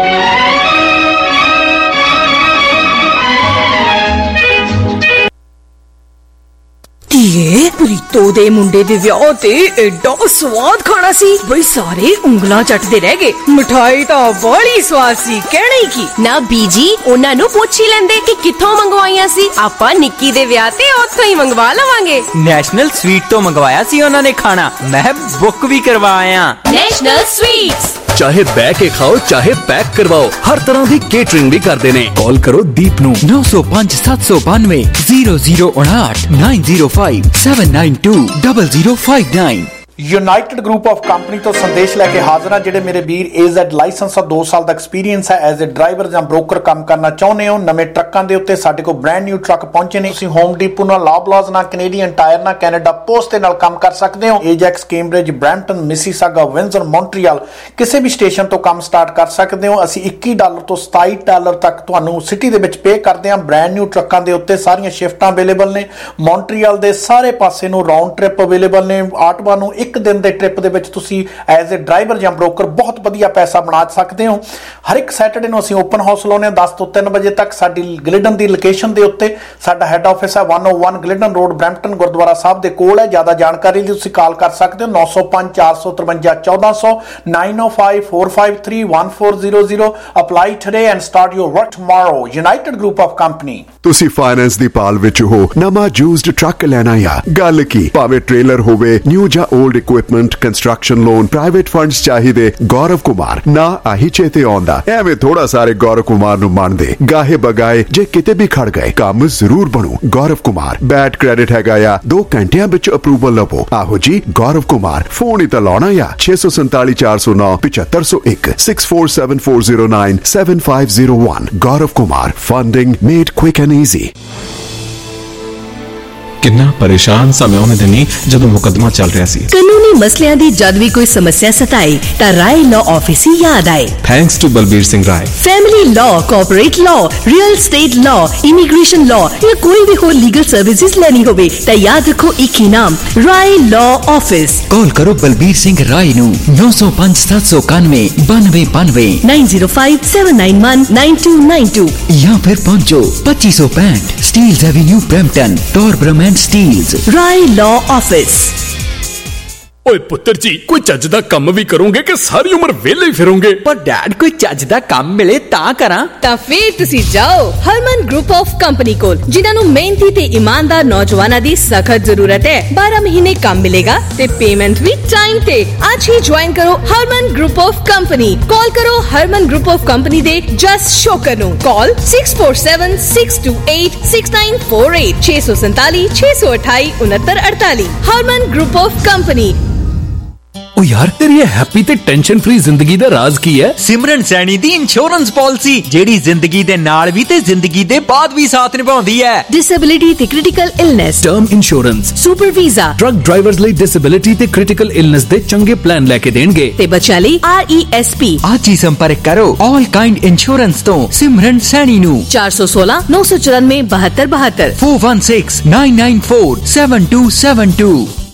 ਧੀਏ ਪ੍ਰੀਤੋ ਦੇ ਮੁੰਡੇ ਦੇ ਵਿਆਹ ਤੇ ਐਡਾ ਸਵਾਦ ਖਾਣਾ ਸੀ ਬਈ ਸਾਰੇ ਉਂਗਲਾਂ ਚੱਟਦੇ ਰਹਿ ਗਏ। ਮਠਾਈ ਤਾਂ ਬੜੀ ਸਵਾਦ ਸੀ, ਕਹਿਣਾ ਹੀ ਕੀ। ਨਾ ਬੀਜੀ ਉਹਨਾਂ ਨੂੰ ਪੁੱਛ ਹੀ ਲੈਂਦੇ ਕਿ ਕਿੱਥੋਂ ਮੰਗਵਾਈਆਂ ਸੀ, ਆਪਾਂ ਨਿੱਕੀ ਦੇ ਵਿਆਹ ਤੇ ਉੱਥੋਂ ਹੀ ਮੰਗਵਾ ਲਵਾਂਗੇ। ਨੈਸ਼ਨਲ ਸਵੀਟ ਤੋਂ ਮੰਗਵਾਇਆ ਸੀ ਉਹਨਾਂ ਨੇ ਖਾਣਾ, ਮੈਂ ਬੁੱਕ ਵੀ ਕਰਵਾਇਆ। ਨੈਸ਼ਨਲ ਸਵੀਟਸ चाहे बह के खाओ चाहे पैक करवाओ, हर तरह की केटरिंग भी करते ने। कॉल करो दीप नू नौ सौ पांच सत्त सौ बानवे जीरो जीरो उनाहठ nine zero five seven nine two double zero five nine. United group of company तो संदेश लेके हाजिर हाँ। जेडे मेरे वीर एजेड लाइसेंस और दो साल का एक्सपीरियंस है एज ए ड्राइवर या ब्रोकर काम करना चाहते हो, नवे ट्रकों के उत्ते साडे कोल ब्रांड न्यू ट्रक पहुंचे ने। तुसीं होम डिपो ना लॉबलॉज ना कैनेडियन टायर ना कैनेडा पोस्ट दे नाल काम कर सकते हो। Ajax Cambridge Brampton Mississauga Windsor Montreal किसी भी स्टेशन तो काम स्टार्ट कर सकते हो। असीं इक्की डॉलर तो सताई डॉलर तक तुहानूं सिटी दे विच पे करते हैं। ब्रांड न्यू ट्रकों के उत्ते सारियां शिफ्टां अवेलेबल ने। मॉन्ट्रियल दे सारे पासे नूं राउंड ट्रिप अवेलेबल ने। आटवा नूं एक दिन के ट्रिप एज ए ड्राइवर या ब्रोकर बहुत वधिया पैसा बना सकते हो। हर एक सैटरडे नूं असीं ओपन हाउस लाउने दस तो तीन बजे तक। साडी ग्लिडन की लोकेशन के उत्ते साडा हैड ऑफिस है one o one Glidden Road Brampton gurdwara Sahib के कोल है। ज़्यादा जानकारी लिए तुसीं कॉल कर सकते हो नौ सौ पांच चार सौ तरवंजा चौदह सौ nine o five four five three one four zero zero. Apply today and start your work tomorrow. United group of company. तुसीं फाइनेंस दी पाल विच हो, नवा यूज्ड ट्रक लेना या गल की भावें ट्रेलर होवे न्यू या old equipment construction loan private funds चाहिए गौरव कुमार ना आही चेते आंदा एवें थोड़ा सारे गौरव कुमार नु मानदे गाहे बगाए जे किते भी खड़ गए काम जरूर बनू गौरव कुमार बैड क्रेडिट हैगा या दो घंटिया विच अप्रूवल लवो आहो जी गौरव कुमार फोन ही तो लाना या छे सौ संताली चार सौ नौ पिछहत्तर सौ एक six four seven four zero nine seven five zero one Gaurav Kumar funding made quick and easy. किन्ना परेशान सा मैं उन्हें दिनी जदों मुकदमा चल रहा सी। कानूनी मसलियां दी जद भी कोई समस्या सताए ता राय लॉ ऑफिस ही याद आए। Thanks to Balbir Singh Rai. Family law, corporate law, real estate law, immigration law या कोई भी हो लीगल सर्विसेज लेनी होवे ता याद रखो एक ही नाम राय लॉ ऑफिस। कॉल करो बलबीर सिंह राय नू नौ सौ पांच सात सौ कानवे बानवे बानवे nine zero five seven nine one nine two nine two या फिर पहुंचो पच्चीस सौ पैंठ Steeles Avenue Brampton Torbram and Steeles Rai law office. ओए पुत्र जी कोई ਚੱਜ ਦਾ ਕੰਮ ਵੀ ਕਰੋਗੇ ਕਿ ਸਾਰੀ ਉਮਰ ਵਿਹਲੇ ਹੀ ਫਿਰੋਗੇ? पर डैड कोई ਚੱਜ ਦਾ ਕੰਮ ਮਿਲੇ ਤਾਂ ਕਰਾਂ। ਤਾਂ ਫੇਰ ਤੁਸੀਂ ਜਾਓ ਹਰਮਨ ਗਰੁੱਪ ਆਫ ਕੰਪਨੀ ਕੋਲ ਜਿਨ੍ਹਾਂ ਨੂੰ ਮਿਹਨਤੀ ਤੇ ਇਮਾਨਦਾਰ ਨੌਜਵਾਨਾਂ ਦੀ ਸਖਤ ਜ਼ਰੂਰਤ ਹੈ। ਬਾਰਾਂ ਮਹੀਨੇ ਕੰਮ ਮਿਲੇਗਾ ਤੇ ਪੇਮੈਂਟ ਵੀ ਟਾਈਮ ਤੇ। ਅੱਜ ਹੀ ਜੁਆਇਨ ਕਰੋ Harman group of company. Call ਕਰੋ ਹਰਮਨ ਗਰੁੱਪ ਆਫ ਕੰਪਨੀ ਦੇ ਜਸ ਸ਼ੋਕਰ ਨੂੰ। Call six four seven six two eight six nine four eight छे सौ संताली छे सौ अठाई उनहत्तर अड़ताली। Harman group of company. ओ यार तेरी ये हैप्पी ते टेंशन फ्री जिंदगी दा राज की है? सिमरन सैनी दी इंश्योरेंस पॉलिसी जेड़ी जिंदगी दे नाल भी ते जिंदगी दे बाद भी साथ निभाउंदी है। डिसेबिलिटी ते critical illness, term insurance, super visa, truck drivers ਲਈ डिसेबिलिटी ते क्रिटिकल इलनेस दे चंगे प्लान लेके देणगे ते बच्चों ਲਈ आर ई एस पी। आज ही संपर्क करो ऑल काइंड इंश्योरेंस तो सिमरन सैनी नू चार सौ सोलह नौ सौ चौरानवे बहत्तर बहत्तर four one six nine nine four seven two seven two.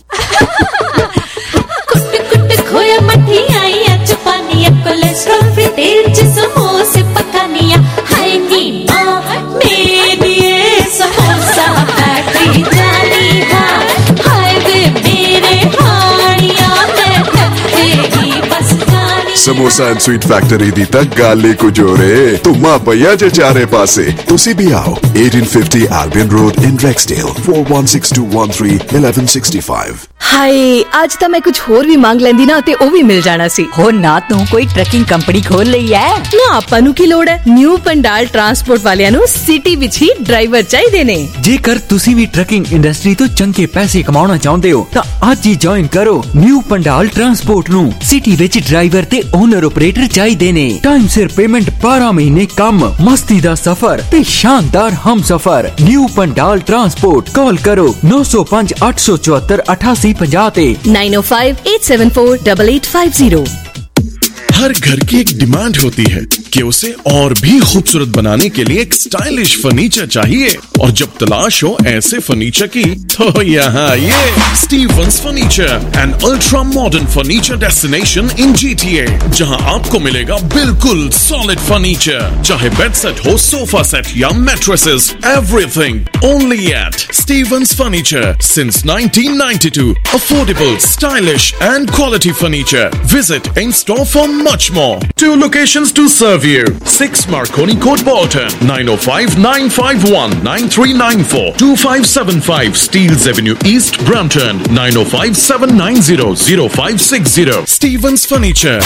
खोया मठियाइया चपानिया कोलेस्ट्रॉल फ्री तेल च समोसे पकानिया हाय नी मां मेरी ये समोसा फैक्ट्री जानी हां हाय वे मेरे हानिया मैं कटेगी बस जानी। समोसा एंड स्वीट फैक्ट्री दी तक गाले को जोरे तुमा भैया जे चारे पासे तुसी भी आओ eighteen fifty Albion Road in Rexdale four one six two one three eleven sixty five. हाय आज ਤਾਂ ਮੈਂ ਕੁਝ ਹੋਰ ਵੀ ਮੰਗ ਲੈਂਦੀ ਨਾ ਤੇ ਉਹ ਵੀ ਮਿਲ ਜਾਣਾ ਸੀ। ਹੋ ਨਾ ਤੂੰ ਕੋਈ ਟਰੱਕਿੰਗ ਕੰਪਨੀ ਖੋਲ ਲਈ ਐ ਨਾ ਆਪਾਂ ਨੂੰ ਕੀ ਲੋੜ ਹੈ। ਨਿਊ ਪੰਡਾਲ ਟਰਾਂਸਪੋਰਟ ਵਾਲਿਆਂ ਨੂੰ ਸਿਟੀ ਵਿੱਚ ਹੀ ਡਰਾਈਵਰ ਚਾਹੀਦੇ ਨੇ। ਜੇਕਰ ਤੁਸੀਂ ਵੀ ਟਰੱਕਿੰਗ ਇੰਡਸਟਰੀ ਤੋਂ ਚੰਗੇ ਪੈਸੇ ਕਮਾਉਣਾ ਚਾਹੁੰਦੇ ਹੋ ਤਾਂ ਅੱਜ ਹੀ ਜੁਆਇਨ ਕਰੋ ਨਿਊ ਪੰਡਾਲ ਟਰਾਂਸਪੋਰਟ ਨੂੰ। ਸਿਟੀ ਵਿੱਚ ਡਰਾਈਵਰ ਤੇ ਓਨਰ ਆਪਰੇਟਰ ਚਾਹੀਦੇ ਨੇ। ਟਾਈਮ ਸਿਰ ਪੇਮੈਂਟ ਬਾਰਾਂ ਮਹੀਨੇ ਕੰਮ ਮਸਤੀ ਦਾ ਸਫ਼ਰ ਤੇ ਸ਼ਾਨਦਾਰ ਹਮਸਫ਼ਰ। ਨਿਊ ਪੰਡਾਲ ਟਰਾਂਸਪੋर्ट कॉल करो नौ सौ पांच आठ सौ चौहत्तर अठासी पचास nine o five eight seven four double eight five zero. हर घर की एक डिमांड होती है कि उसे और भी खूबसूरत बनाने के लिए एक स्टाइलिश फर्नीचर चाहिए और जब तलाश हो ऐसे फर्नीचर की तो यहाँ ये Stevens furniture and ultra modern furniture destination in GTA जहाँ आपको मिलेगा बिल्कुल सॉलिड फर्नीचर चाहे बेड सेट हो सोफा सेट या mattresses everything only at Stevens furniture since nineteen ninety two affordable stylish and quality furniture visit in store for much more. Two locations to serve you. six Marconi Court, Bolton. nine oh five nine five one nine three nine four. two five seven five Steeles Avenue East, Brampton. nine oh five seven nine zero zero five six zero. Stevens Furniture.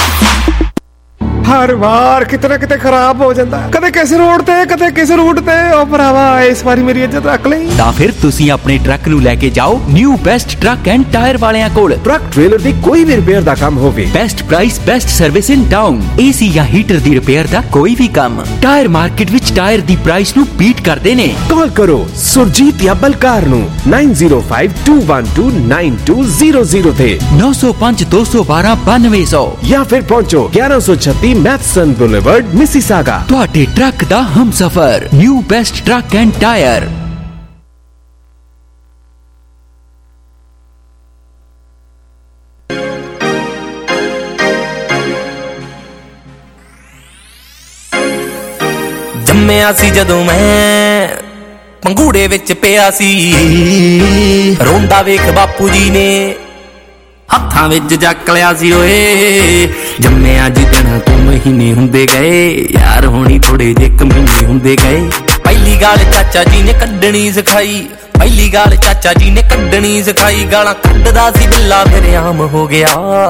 हर बार कितना किते खराब हो जाता है कदे किस रोड ते कदे किस रूट ते ओ भरावा इस वारी मेरी इज्जत रख ले। ਤਾਂ ਫਿਰ ਤੁਸੀਂ ਆਪਣੇ ਟਰੱਕ ਨੂੰ ਲੈ ਕੇ ਜਾਓ new best truck and tyre ਵਾਲਿਆਂ ਕੋਲ। ਟਰੱਕ ਟ੍ਰੇਲਰ ਦੀ ਕੋਈ ਵੀ ਰਿਪੇਅਰ ਦਾ ਕੰਮ ਹੋਵੇ best price best service in town AC ਜਾਂ ਹੀਟਰ ਦੀ ਰਿਪੇਅਰ ਦਾ ਕੋਈ ਵੀ ਕੰਮ ਟਾਇਰ ਮਾਰਕੀਟ ਵਿੱਚ ਟਾਇਰ ਦੀ ਪ੍ਰਾਈਸ ਨੂੰ ਬੀਟ ਕਰਦੇ ਨੇ। ਕਾਲ ਕਰੋ ਸੁਰਜੀਤ ਜਾਂ ਬਲਕਾਰ ਨੂੰ nine zero five two one two nine two zero zero ਤੇ नौ सौ पांच दो सौ बारह बानवे सौ ਜਾਂ ਫਿਰ ਪਹੁੰਚੋ ग्यारह सौ छत्तीस मैथसन बुलेवर्ड मिसिसागा। ਤੁਹਾਡੇ ਟਰੱਕ ਦਾ ਹਮਸਫ਼ਰ new best truck and tyre. ਜੰਮਿਆ ਸੀ ਜਦੋਂ ਮੈਂ ਪੰਗੂੜੇ ਵਿੱਚ ਪਿਆ ਸੀ ਰੋਂਦਾ ਵੇਖ ਬਾਪੂ ਜੀ ਨੇ ਹੱਥਾਂ ਵਿੱਚ ਜੱਕ ਲਿਆ ਸੀ ਓਏ ਜੰਮਿਆ ਜਿੱਦਣਾ ਤੋਂ ਮਹੀਨੇ ਹੁੰਦੇ ਗਏ ਯਾਰ ਹੋਣੀ ਥੋੜੇ ਜਿਹੇ ਕਮੀਨੇ ਹੁੰਦੇ ਗਏ ਪਹਿਲੀ ਗੱਲ ਚਾਚਾ ਜੀ ਨੇ ਕੱਢਣੀ ਸਿਖਾਈ ਪਹਿਲੀ ਗਾਲ ਚਾਚਾ ਜੀ ਨੇ ਕੱਢਣੀ ਸਿਖਾਈ, ਗਾਲਾਂ ਕੱਢਦਾ ਸੀ ਬਿੱਲਾ ਫਿਰ ਆਮ ਹੋ ਗਿਆ।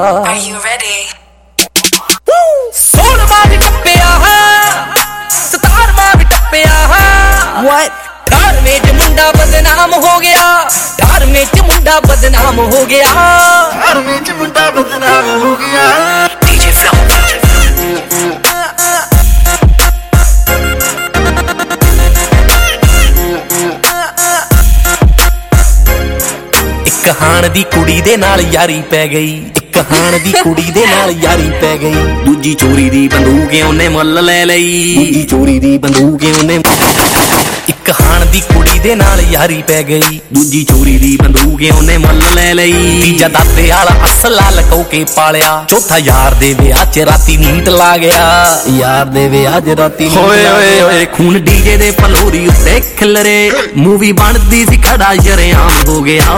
ਸੋਲਵਾਂ ਵੀ ਟੱਪਿਆ ਸਤਾਰਵਾਂ ਵੀ ਟੱਪਿਆ, ਅਠਾਰਵੇਂ ਚ ਮੁੰਡਾ ਬਦਨਾਮ ਹੋ ਗਿਆ, ਅਠਾਰਵੇਂ ਚ ਮੁੰਡਾ ਬਦਨਾਮ ਹੋ ਗਿਆ, ਅਠਾਰਵੇਂ ਚ ਮੁੰਡਾ ਬਦਨਾਮ ਹੋ ਗਿਆ। ਡੀਜੇ ਇੱਕ ਹਾਣ ਦੀ ਕੁੜੀ ਦੇ ਨਾਲ ਯਾਰੀ ਪੈ ਗਈ, ਇੱਕ ਹਾਣ ਦੀ ਕੁੜੀ ਦੇ ਨਾਲ ਯਾਰੀ ਪੈ ਗਈ, ਦੂਜੀ ਚੋਰੀ ਦੀ ਬੰਦੂਕ ਉਹਨੇ ਮੁੱਲ ਲੈ ਲਈ, ਦੂਜੀ ਚੋਰੀ ਦੀ ਬੰਦੂਕ ਉਹਨੇ। ਇੱਕ ਹਾਣ ਦੀ ਕੁੜੀ ਦੇ ਨਾਲ ਯਾਰੀ ਪੈ ਗਈ, ਦੂਜੀ ਚੋਰੀ ਦੀ ਬੰਦੂਕ ਉਹਨੇ ਮੁੱਲ ਲੈ ਲਈ, ਤੀਜਾ ਦਾਤੇ ਵਾਲਾ ਅਸਲਾ ਲਕੋ ਕੇ ਪਾਲਿਆ, ਚੌਥਾ ਯਾਰ ਦੇ ਵਿਆਹ ਚ ਰਾਤੀ ਨੀਂਦ ਲਾ ਗਿਆ, ਯਾਰ ਦੇ ਵਿਆਹ ਚ ਰਾਤੀ ਹੋਏ ਹੋਏ ਹੋਏ ਖੂਨ ਡੀਜੇ ਦੇ ਫਲੋਰੀ ਉੱਤੇ ਖਿਲਰੇ, ਮੂਵੀ ਬਣਦੀ ਸੀ ਖੜਾ ਸ਼ਰੇਆਮ ਹੋ ਗਿਆ।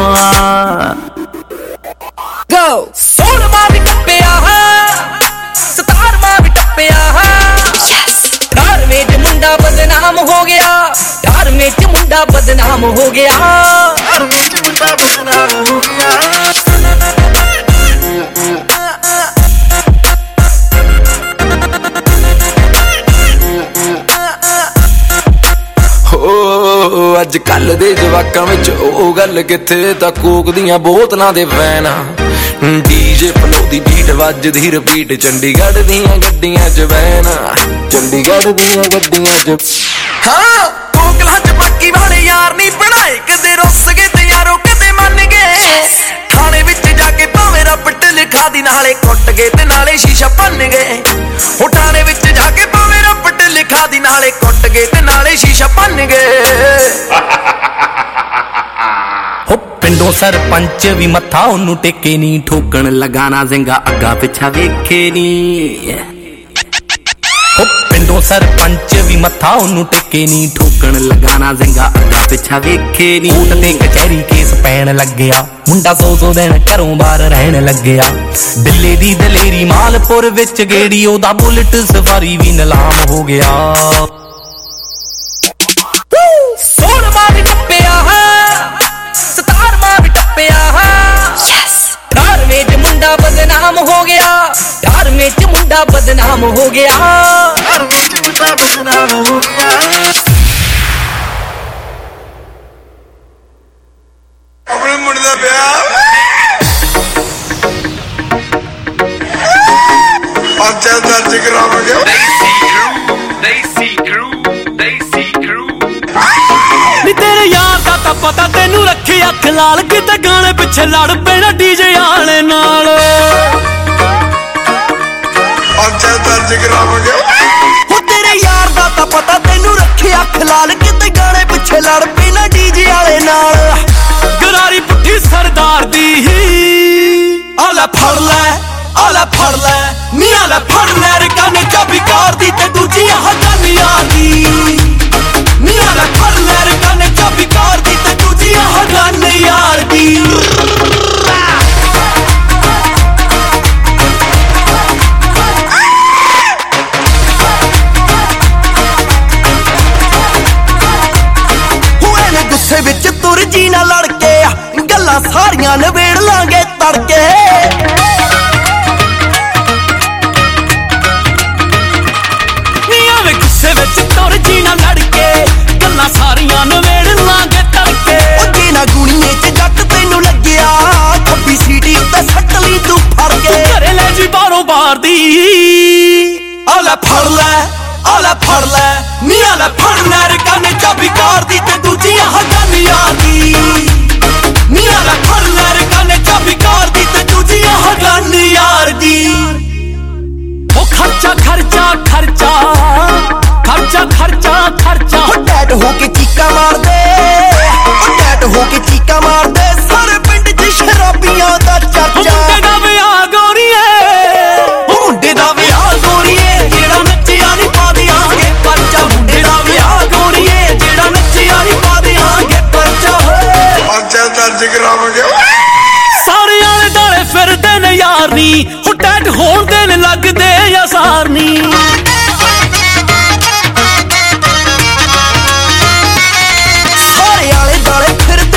ਗੋ ਸੋਲਵਾਂ ਵੀ ਟੱਪਿਆ ਸਤਾਰਵਾਂ ਵੀ ਟੱਪਿਆ, ਅਠਾਰਵੇਂ ਚ ਮੁੰਡਾ ਬਦਨਾਮ ਹੋ ਗਿਆ, ਅਠਾਰਵੇਂ ਚ ਮੁੰਡਾ ਬਦਨਾਮ ਹੋ ਗਿਆ, ਅਠਾਰਵੇਂ ਚ ਮੁੰਡਾ ਬਦਨਾਮ ਹੋ ਗਿਆ। ਹੋ ਅੱਜ ਕੱਲ ਦੇ ਜਵਾਕਾਂ ਵਿੱਚ ਉਹ ਗੱਲ ਕਿੱਥੇ, ਤਾਂ ਕੋਕ ਦੀਆਂ ਬੋਤਲਾਂ ਦੇ ਵੈਨ, ਡੀਜੇ ਫਲੋ ਦੀ ਬੀਟ ਵੱਜਦੀ ਰਿਪੀਟ, ਚੰਡੀਗੜ੍ਹ ਦੀਆਂ ਗੱਡੀਆਂ ਚ ਵੈਨ, ਚੰਡੀਗੜ੍ਹ ਦੀਆਂ ਗੱਡੀਆਂ ਚ। ਹਾਂ ਕੋਕਲਾਂ ਚ ਬਾਕੀ ਵਾਲੇ ਯਾਰ ਨਹੀਂ ਬਣਾਏ, ਕਦੇ ਰੁੱਸ ਗਏ ਤੇ ਯਾਰੋ ਕਦੇ ਮੰਨ ਗਏ, ਥਾਣੇ ਵਿੱਚ ਜਾ ਕੇ ਭਾਵੇਂ ਰੱਬਟ ਲਿਖਾ ਦੀ, ਨਾਲੇ ਕੁੱਟ ਗਏ ਤੇ ਨਾਲੇ ਸ਼ੀਸ਼ਾ ਭੰਨ ਗਏ, ਹੋ ਥਾਣੇ ਵਿੱਚ ਜਾ ਕੇ ਭਾਵੇਂ ਰੱਬਟ ਲਿਖਾ ਦੀ, ਨਾਲੇ ਕੁੱਟ ਗਏ ਤੇ ਨਾਲੇ ਸ਼ੀਸ਼ਾ ਭੰਨ ਗਏ। ਹੋ ਪਿੰਡੋਂ ਸਰਪੰਚ ਵੀ ਮੱਥਾ ਉਹਨੂੰ ਟੇਕੇ ਨੀ, ਠੋਕਣ ਲਗਾਣਾ ਸਿੰਘਾ ਅੱਗਾ ਪਿੱਛਾ ਵੇਖੇ ਨੀ, ਹੋ ਪਿੰਡੋਂ ਸਰਪੰਚ ਵੀ ਮੱਥਾ ਉਹਨੂੰ ਟੇਕੇ ਨੀ, ਠੋਕਣ ਲਗਾਣਾ ਸਿੰਘਾ ਅੱਗਾ ਪਿੱਛਾ ਵੇਖੇ ਨੀ। ਕੋਰਟ ਤੇ ਕਚਹਿਰੀ ਕੇਸ ਪੈਣ ਲੱਗਿਆ, ਮੁੰਡਾ ਸੌ ਸੌ ਦਿਨ ਘਰੋਂ ਬਾਹਰ ਰਹਿਣ ਲੱਗਿਆ, ਦਿੱਲੀ ਦੀ ਦਲੇਰੀ ਮਾਲਪੁਰ ਵਿੱਚ ਗੇੜੀ, ਉਹਦਾ ਬੁਲਟ ਸਫਾਰੀ ਵੀ ਨਿਲਾਮ ਹੋ ਗਿਆ। ਸੋਲਵਾਂ ਵੀ ਟੱਪਿਆ ਸਤਾਰਵਾਂ ਵੀ ਟੱਪਿਆ, ਅਠਾਰਵੇਂ ਚ ਮੁੰਡਾ ਬਦਨਾਮ ਹੋ ਗਿਆ, ਅਠਾਰਵੇਂ ਚ ਮੁੰਡਾ ਬਦਨਾਮ ਹੋ ਗਿਆ, ਅਠਾਰਵੇਂ ਚ ਮੁੰਡਾ ਬਦਨਾਮ ਹੋ ਗਿਆ। ਆਪਣੇ ਮੁੰਡੇ ਦਾ ਵਿਆਹ ਪੰਚਾਇਤ ਦਰਜ ਕਰਾਵਾਂਗੇ। ਨੀ ਤੇਰੇ ਯਾਰ ਦਾ ਤਾਂ ਪਤਾ ਤੈਨੂੰ ਰੱਖੀ ਅੱਖ ਲਾਲ, ਕਿਤੇ ਗਾਣੇ ਪਿੱਛੇ ਲੜ ਪੈਣਾ ਡੀਜੇ ਵਾਲੇ ਨਾਲ, ਪੰਚਾਇਤ ਦਰਜ ਕਰਾਵਾਂਗੇ। ਹੋ ਤੇਰੇ ਯਾਰ ਦਾ ਤਾਂ ਪਤਾ ਤੈਨੂੰ ਰੱਖੀ ਅੱਖ ਲਾਲ, ਕਿਤੇ ਗਾਣੇ ਪਿੱਛੇ ਲੜ ਪੈਣਾ ਡੀਜੇ ਵਾਲੇ ਨਾਲ, ਗਰਾਰੀ ਪੁੱਠੀ ਸਰਦਾਰ ਦੀ ਆਲਾ ਫੜ ਲੈ ਆਲਾ ਫੜ ਲੈ ਨੀ ਆਲਾ ਫੜ ਲੈ ਰਕਾਨੇ ਚਾਬੀ ਕਾਰ ਦੀ ਤੇ ਦੂਜੀਆਂ ਹਜ਼ਾਨੀਆਂ ਦੀ, ਨੀ ਆਲਾ ਫੜ ਲੈ ਰਕਾਨੇ ਚਾਬੀ ਕਾਰ ਦੀ ਤੇ ਦੂਜੀਆਂ ਹਜ਼ਾਨੀਆਂ ਦੀ। ਹੋਏ ਨੇ ਗੁੱਸੇ ਵਿੱਚ ਤੁਰ ਜੀ ਨਾ ਲੜ ਕੇ, ਗੱਲਾਂ ਸਾਰੀਆਂ ਨਵੇੜ ਲਾਂਗੇ ਤੜਕੇ, ਵਿੱਚ ਤੁਰ ਜੀ ਨਾ ਲੜ ਕੇ, ਗੱਲਾਂ ਸਾਰੀਆਂ ਨਵੇੜ ਲਾਂਗੇ ਤੜਕੇ। ਉਹ ਜੇ ਨਾ ਗੁਣੀਏ ਚ ਜੱਟ ਤੈਨੂੰ ਲੱਗਿਆ, ਖੱਬੀ ਸੀਟੀ ਉੱਤੇ ਸੱਟ ਲਈ ਤੂੰ ਫੜ ਕੇ, ਘਰੇ ਲੈ ਜੀ ਬਾਰੋਂ ਬਾਰ ਦੀ ਆਲਾ ਫੜ ਲੈ ਆਲਾ ਫੜ ਲੈ ਨੀ ਆਲਾ ਫੜ ਲੈ ਰਕਾਨੇ ਚਾਬੀ ਕਾਰ ਦੀ ਤੇ ਦੂਜੀਆਂ ਹਜ਼ਾਨੀਆਂ ਦੀ, ਨੀ ਆਲਾ ਫੜ ਲੈ ਰਕਾਨੇ ਚਾਬੀ ਕਾਰ ਦੀ ਤੇ ਦੂਜੀਆਂ ਹਜ਼ਾਨੀਆਂ ਦੀ। ਉਹ ਖਰਚਾ ਖਰਚਾ ਖਰਚਾ ਖਰਚਾ ਖਰਚਾ ਖਰਚਾ, ਉਹ ਡੈਡ ਹੋ ਕੇ ਚੀਕਾਂ ਮਾਰਦੇ, ਉਹ ਡੈਡ ਹੋ ਕੇ ਚੀਕਾਂ ਮਾਰਦੇ, ਸਾਰੇ ਪਿੰਡ ਚ ਸ਼ਰਾਬੀਆਂ ਦਾ ਚਰਚਾ। ਮੁੰਡੇ ਦਾ ਵਿਆਹ ਗੋਰੀਏ, ਉਹ ਮੁੰਡੇ ਦਾ ਵਿਆਹ ਗੋਰੀਏ, ਜਿਹੜਾ ਨੱਚਿਆ ਨੀ ਪਾ ਦਿਆਂਗੇ ਪਰਚਾ, ਮੁੰਡੇ ਦਾ ਵਿਆਹ ਗੋਰੀਏ, ਜਿਹੜਾ ਨੱਚਿਆ ਨੀ ਪਾ ਦਿਆਂਗੇ ਪਰਚਾ। ਪੰਚਾਇਤ ਦਰਜ ਕਰਾਵਾਂਗੇ। ਸਾਰੇ ਆਲੇ ਦਾਲੇ ਫਿਰਦੇ ਨੇ ਯਾਰ ਨੀ, ਉਹ ਡੈਡ ਹੋਣ ਦੇ ਨੇ ਲੱਗਦੇ ਯਾਰ ਨੀ, ਸਾਰੇ ਆਲੇ ਦਾਲੇ ਫਿਰਦੇ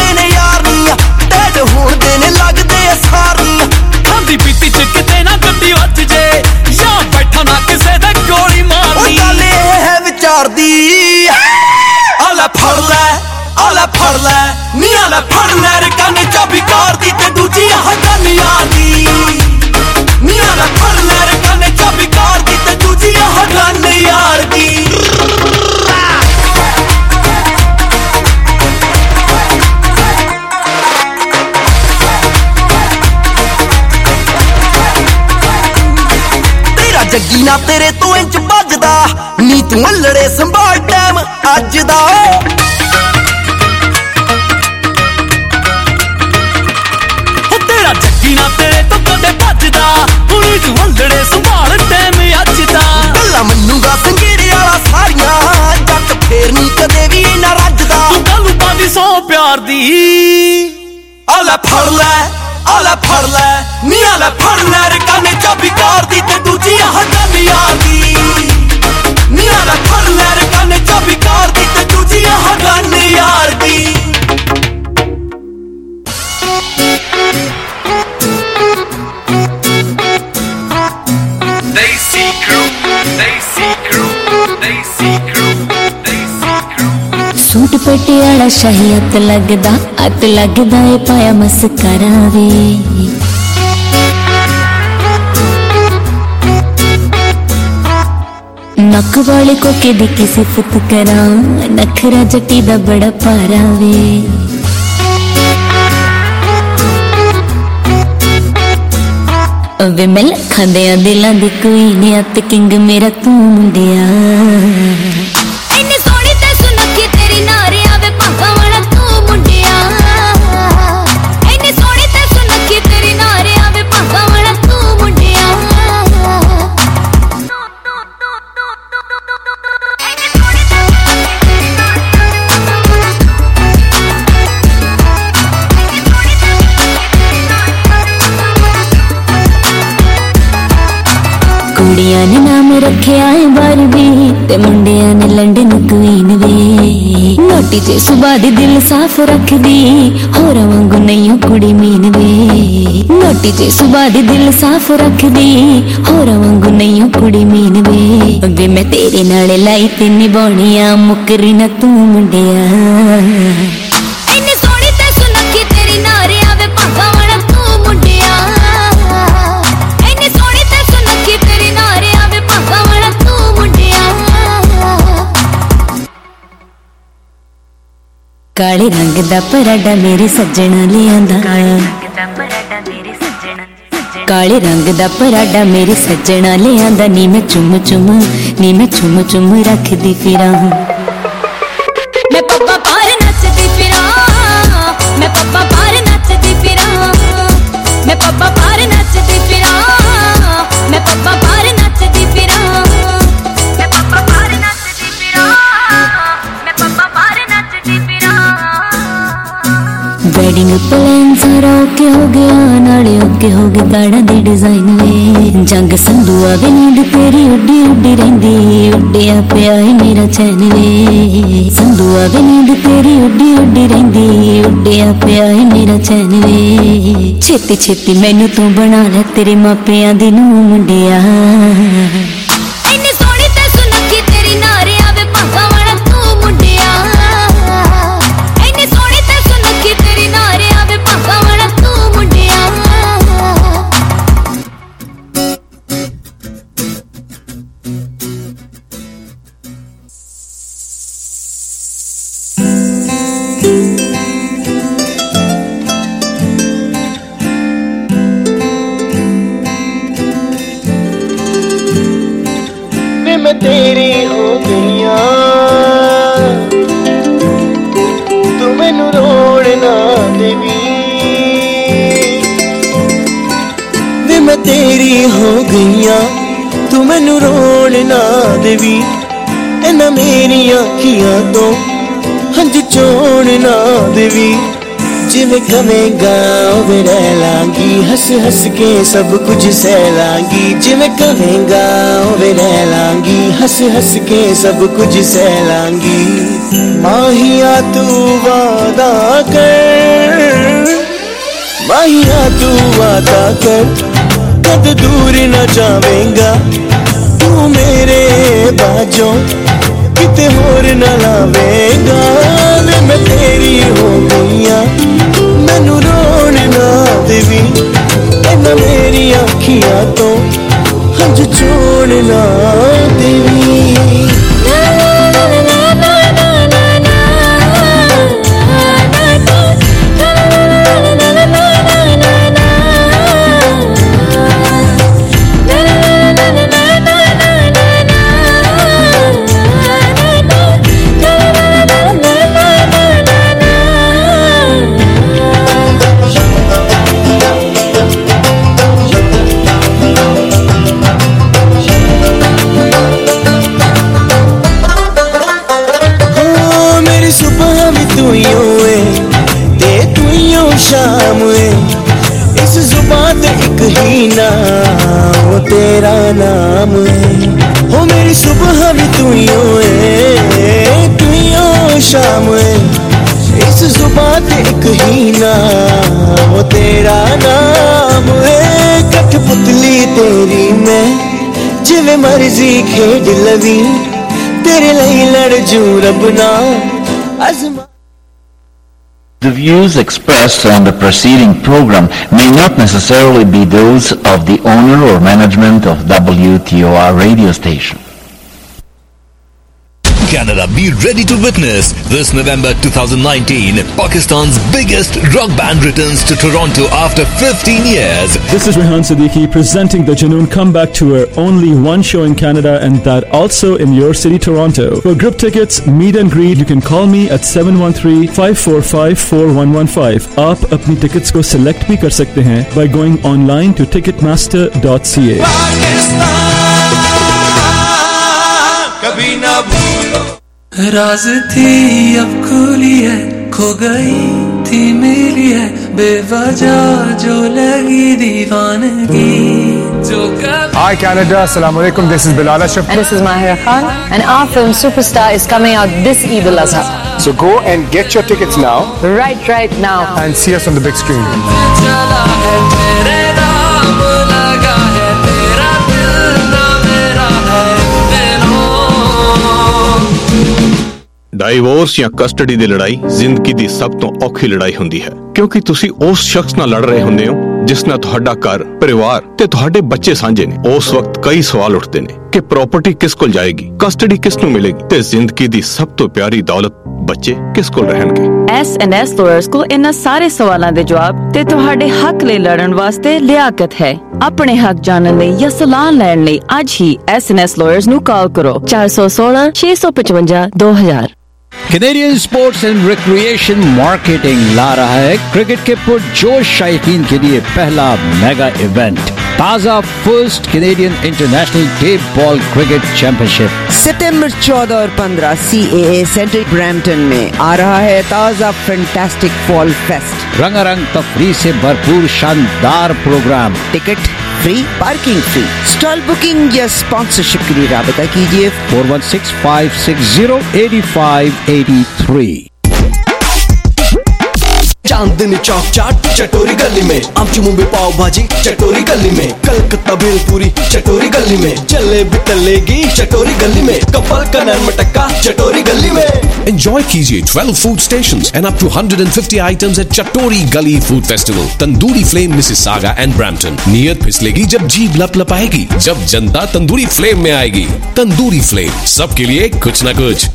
आला फड़ लै नी आला फड़ लै रे कन्ने चाबी कार दी ते दूजी हगन यार दी नी आला फड़ लै रे कन्ने चाबी कार दी ते दूजी हगन यार दी जग्गी ना तेरे तो इंच बजदा नी तू अल्लड़े संभाल टाइम अज दा तेरा जग्गी ना तेरे तो कदे बजदा नी तू अल्लड़े संभाल टाइम अज दा गल्ला मन्नूगा संगीरे वाला सारियां जट फेर नी कदे भी ना रजदा तू गल पांदी सौ प्यार दी आला फड़ लै आला फड़ लै नी आला फड़ लै रे कन्ने चाबी कार दी ते दूजी हगन यार दी नी आला फड़ लै रे कन्ने चाबी कार दी ते दूजी हगन यार दी Desi Crew, Desi Crew, Desi Crew, Desi Crew. Suit Patiala शाही अत लगदा अत लगदा ए पाया मस्करा वे नक वाले को के दी की सिफत करा नखरा जटी दा बड़ा पारा वे वे मिल खांदे दिलां दी कोई ने अत किंग मेरा तू मुंडिया कुड़ियां ने नाम रखे आए बारबी ते मुंडिया ने लंडन क्वीन वे नोटी जे सुबह दी दिल साफ रख दी होर वांगू नहीं कुड़ी मीन वे नोटी जे सुबह दी दिल साफ रख दी होर वांगू नहीं कुड़ी मीन वे वे मैं तेरे नाल लाई ते निभाउणियां मुकरी ना तू मुंडिया काले रंग दा पराडा मेरे सज्जना ले आंदा काले रंग दा पराडा मेरे सज्जना ले आंदा नी मैं चुम चुम नी मैं चुम चुम रखदी फिरां मैं पप्पा पार नचदी फिरां मैं पप्पा पार नचदी फिरां मैं पप्पा पार नचदी फिरां मैं पप्पा पार नचदी फिरां मैं पप्पा पार नचदी फिरां मैं पप्पा पार नचदी फिरां वेडिंग प्लान सारा ओके हो गया नाले ओके हो गए बाड़ा दे डिजाइन वे जंग संधुआ वे नींद तेरी उड्डी उड्डी रहिंदी उड्डिया पिया है मेरा चैन वे संधुआ वे नींद तेरी उड्डी उड्डी रहिंदी उड्डिया पिया है मेरा चैन वे छेती छेती मैनू तू बना ले तेरे मापियां दी नूं मुंडिया मैं तेरी हो गईया तू मैनू रोड़ ना देवी वे मैं तेरी हो गईया तू मैनू रोड़ ना देवी इन्हां मेरी अखियां तो हंझ चोड़ ना देवी जिवें कवेंगा उवें रह लांगी हंस हंस के सब कुछ सह लांगी जिवें कवेंगा उवें रह लांगी हंस हंस के सब कुछ सह लांगी माहिया तू वादा कर माहिया तू वादा कर कद दूर न जावेंगा तू मेरे बाजों किते होर न लावेंगा मैं तेरे मेरी हो गईया मैनू रोन ना देवी इन्हां मेरी अखियां तो हंझ छोड़ ना देवी शाम है इस जुबान ते एक ही नाम वो तेरा नाम है हो मेरी सुबह भी तू ही है तू ही हो शाम है इस जुबान ते एक ही नाम वो तेरा नाम है कठपुतली तेरी मैं जिवें मर्जी खेड लवी तेरे लिए लड़ जू रब ना Azma The views expressed on the preceding program may not necessarily be those of the owner or management of W T O R radio station. Canada, be ready to witness this November twenty nineteen Pakistan's biggest rock band returns to Toronto after fifteen years. This is Rehan Siddiqui presenting the Junoon Comeback Tour, only one show in Canada and that also in your city, Toronto. For group tickets, meet and greet, you can call me at seven one three, five four five, four one one five. आप अपनी tickets को select भी कर सकते हैं by going online to ticketmaster dot c a. कभी ना भूलो राज थी अब खुली है खो गई थी मिली है बेवजह जो लगी दीवानगी जो कभी Hi Canada, Assalamu alaikum. This is Bilal Ashraf. And this is Mahira Khan. And our film Superstar is coming out this Eid al-Azha. So go and get your tickets now. Right, right now. And see us on the big screen. चला है तेरे नाम लगा है तेरा दिल ना मेरा है ਡਾਈਵੋਰਸ ਜਾਂ ਕਸਟਡੀ ਦੀ ਲੜਾਈ ਜ਼ਿੰਦਗੀ ਦੀ ਸਭ ਤੋਂ ਔਖੀ ਲੜਾਈ ਹੁੰਦੀ ਹੈ ਕਿਉਂਕਿ ਤੁਸੀਂ ਉਸ ਸ਼ਖਸ ਨਾਲ ਲੜ ਰਹੇ ਹੁੰਦੇ ਹੋ ਜਿਸ ਨਾਲ ਤੁਹਾਡਾ ਘਰ ਪਰਿਵਾਰ ਤੇ ਤੁਹਾਡੇ ਬੱਚੇ ਸਾਂਝੇ ਨੇ ਉਸ ਵਕਤ ਕਈ ਸਵਾਲ ਉੱਠਦੇ ਨੇ ਕਿ ਪ੍ਰਾਪਰਟੀ ਕਿਸ ਕੋਲ ਜਾਏਗੀ ਕਸਟਡੀ ਕਿਸ ਨੂੰ ਮਿਲੇਗੀ ਤੇ ਜ਼ਿੰਦਗੀ ਦੀ ਸਭ ਤੋਂ ਪਿਆਰੀ ਦੌਲਤ ਬੱਚੇ ਕਿਸ ਕੋਲ ਰਹਿਣਗੇ ਐਸ ਐਂਡ ਐਸ ਲਾਇਰਸ ਕੋਲ ਇਹਨਾਂ ਸਾਰੇ ਸਵਾਲਾਂ ਦੇ ਜਵਾਬ ਤੇ ਤੁਹਾਡੇ ਹੱਕ ਲਈ ਲੜਨ ਵਾਸਤੇ ਲਿਆਕਤ ਹੈ ਆਪਣੇ ਹੱਕ ਜਾਣਨ ਲਈ ਜਾਂ ਸਲਾਹ ਲੈਣ ਲਈ ਅੱਜ ਹੀ ਐਸ ਐਂਡ ਐਸ ਲਾਇਰਸ ਨੂੰ ਕਾਲ ਕਰੋ ਚਾਰ ਸੌ ਸੋਲਾਂ ਛੇ ਸੌ ਪਚਵੰਜਾ ਦੋ ਹਜ਼ਾਰ Canadian sports and recreation marketing ला रहा है क्रिकेट के पुरजोश शायकीन के लिए पहला मेगा इवेंट ताजा first Canadian international day ball cricket championship सितंबर चौदह और पंद्रह सी ए ए सेंटर ब्रैम्पटन में आ रहा है ताजा फैंटास्टिक फॉल फेस्ट रंगारंग तफरीह से भरपूर शानदार programme ticket free parking free stall booking या स्पॉन्सरशिप के लिए राबता कीजिए four one six five six zero eighty five eighty three Chandni Chowk chaat चटोरी गली में आमची मुंबई पाव भाजी चटोरी गली में कलकत्ता भेलपुरी चटोरी गली में जलेबी तलेगी चटोरी गली में कपल का नरम टक्का चटोरी गली में Enjoy कीजिए twelve food stations and up to one hundred fifty items at Chattori Gully Food Festival, Tandoori Flame Mississauga and Brampton. नीयत फिसलेगी जब जीभ लपलपाएगी, जब जनता तंदूरी फ्लेम में आएगी. तंदूरी फ्लेम, सबके लिए कुछ ना कुछ.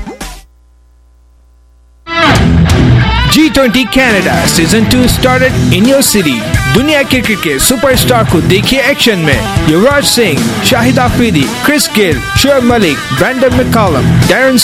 G twenty Canada season two started in your city. दुनिया क्रिकेट के सुपरस्टार को देखिए एक्शन में. Yuvraj Singh, Shahid Afridi, Chris Gayle, Shoaib Malik, Brendon McCullum, Darren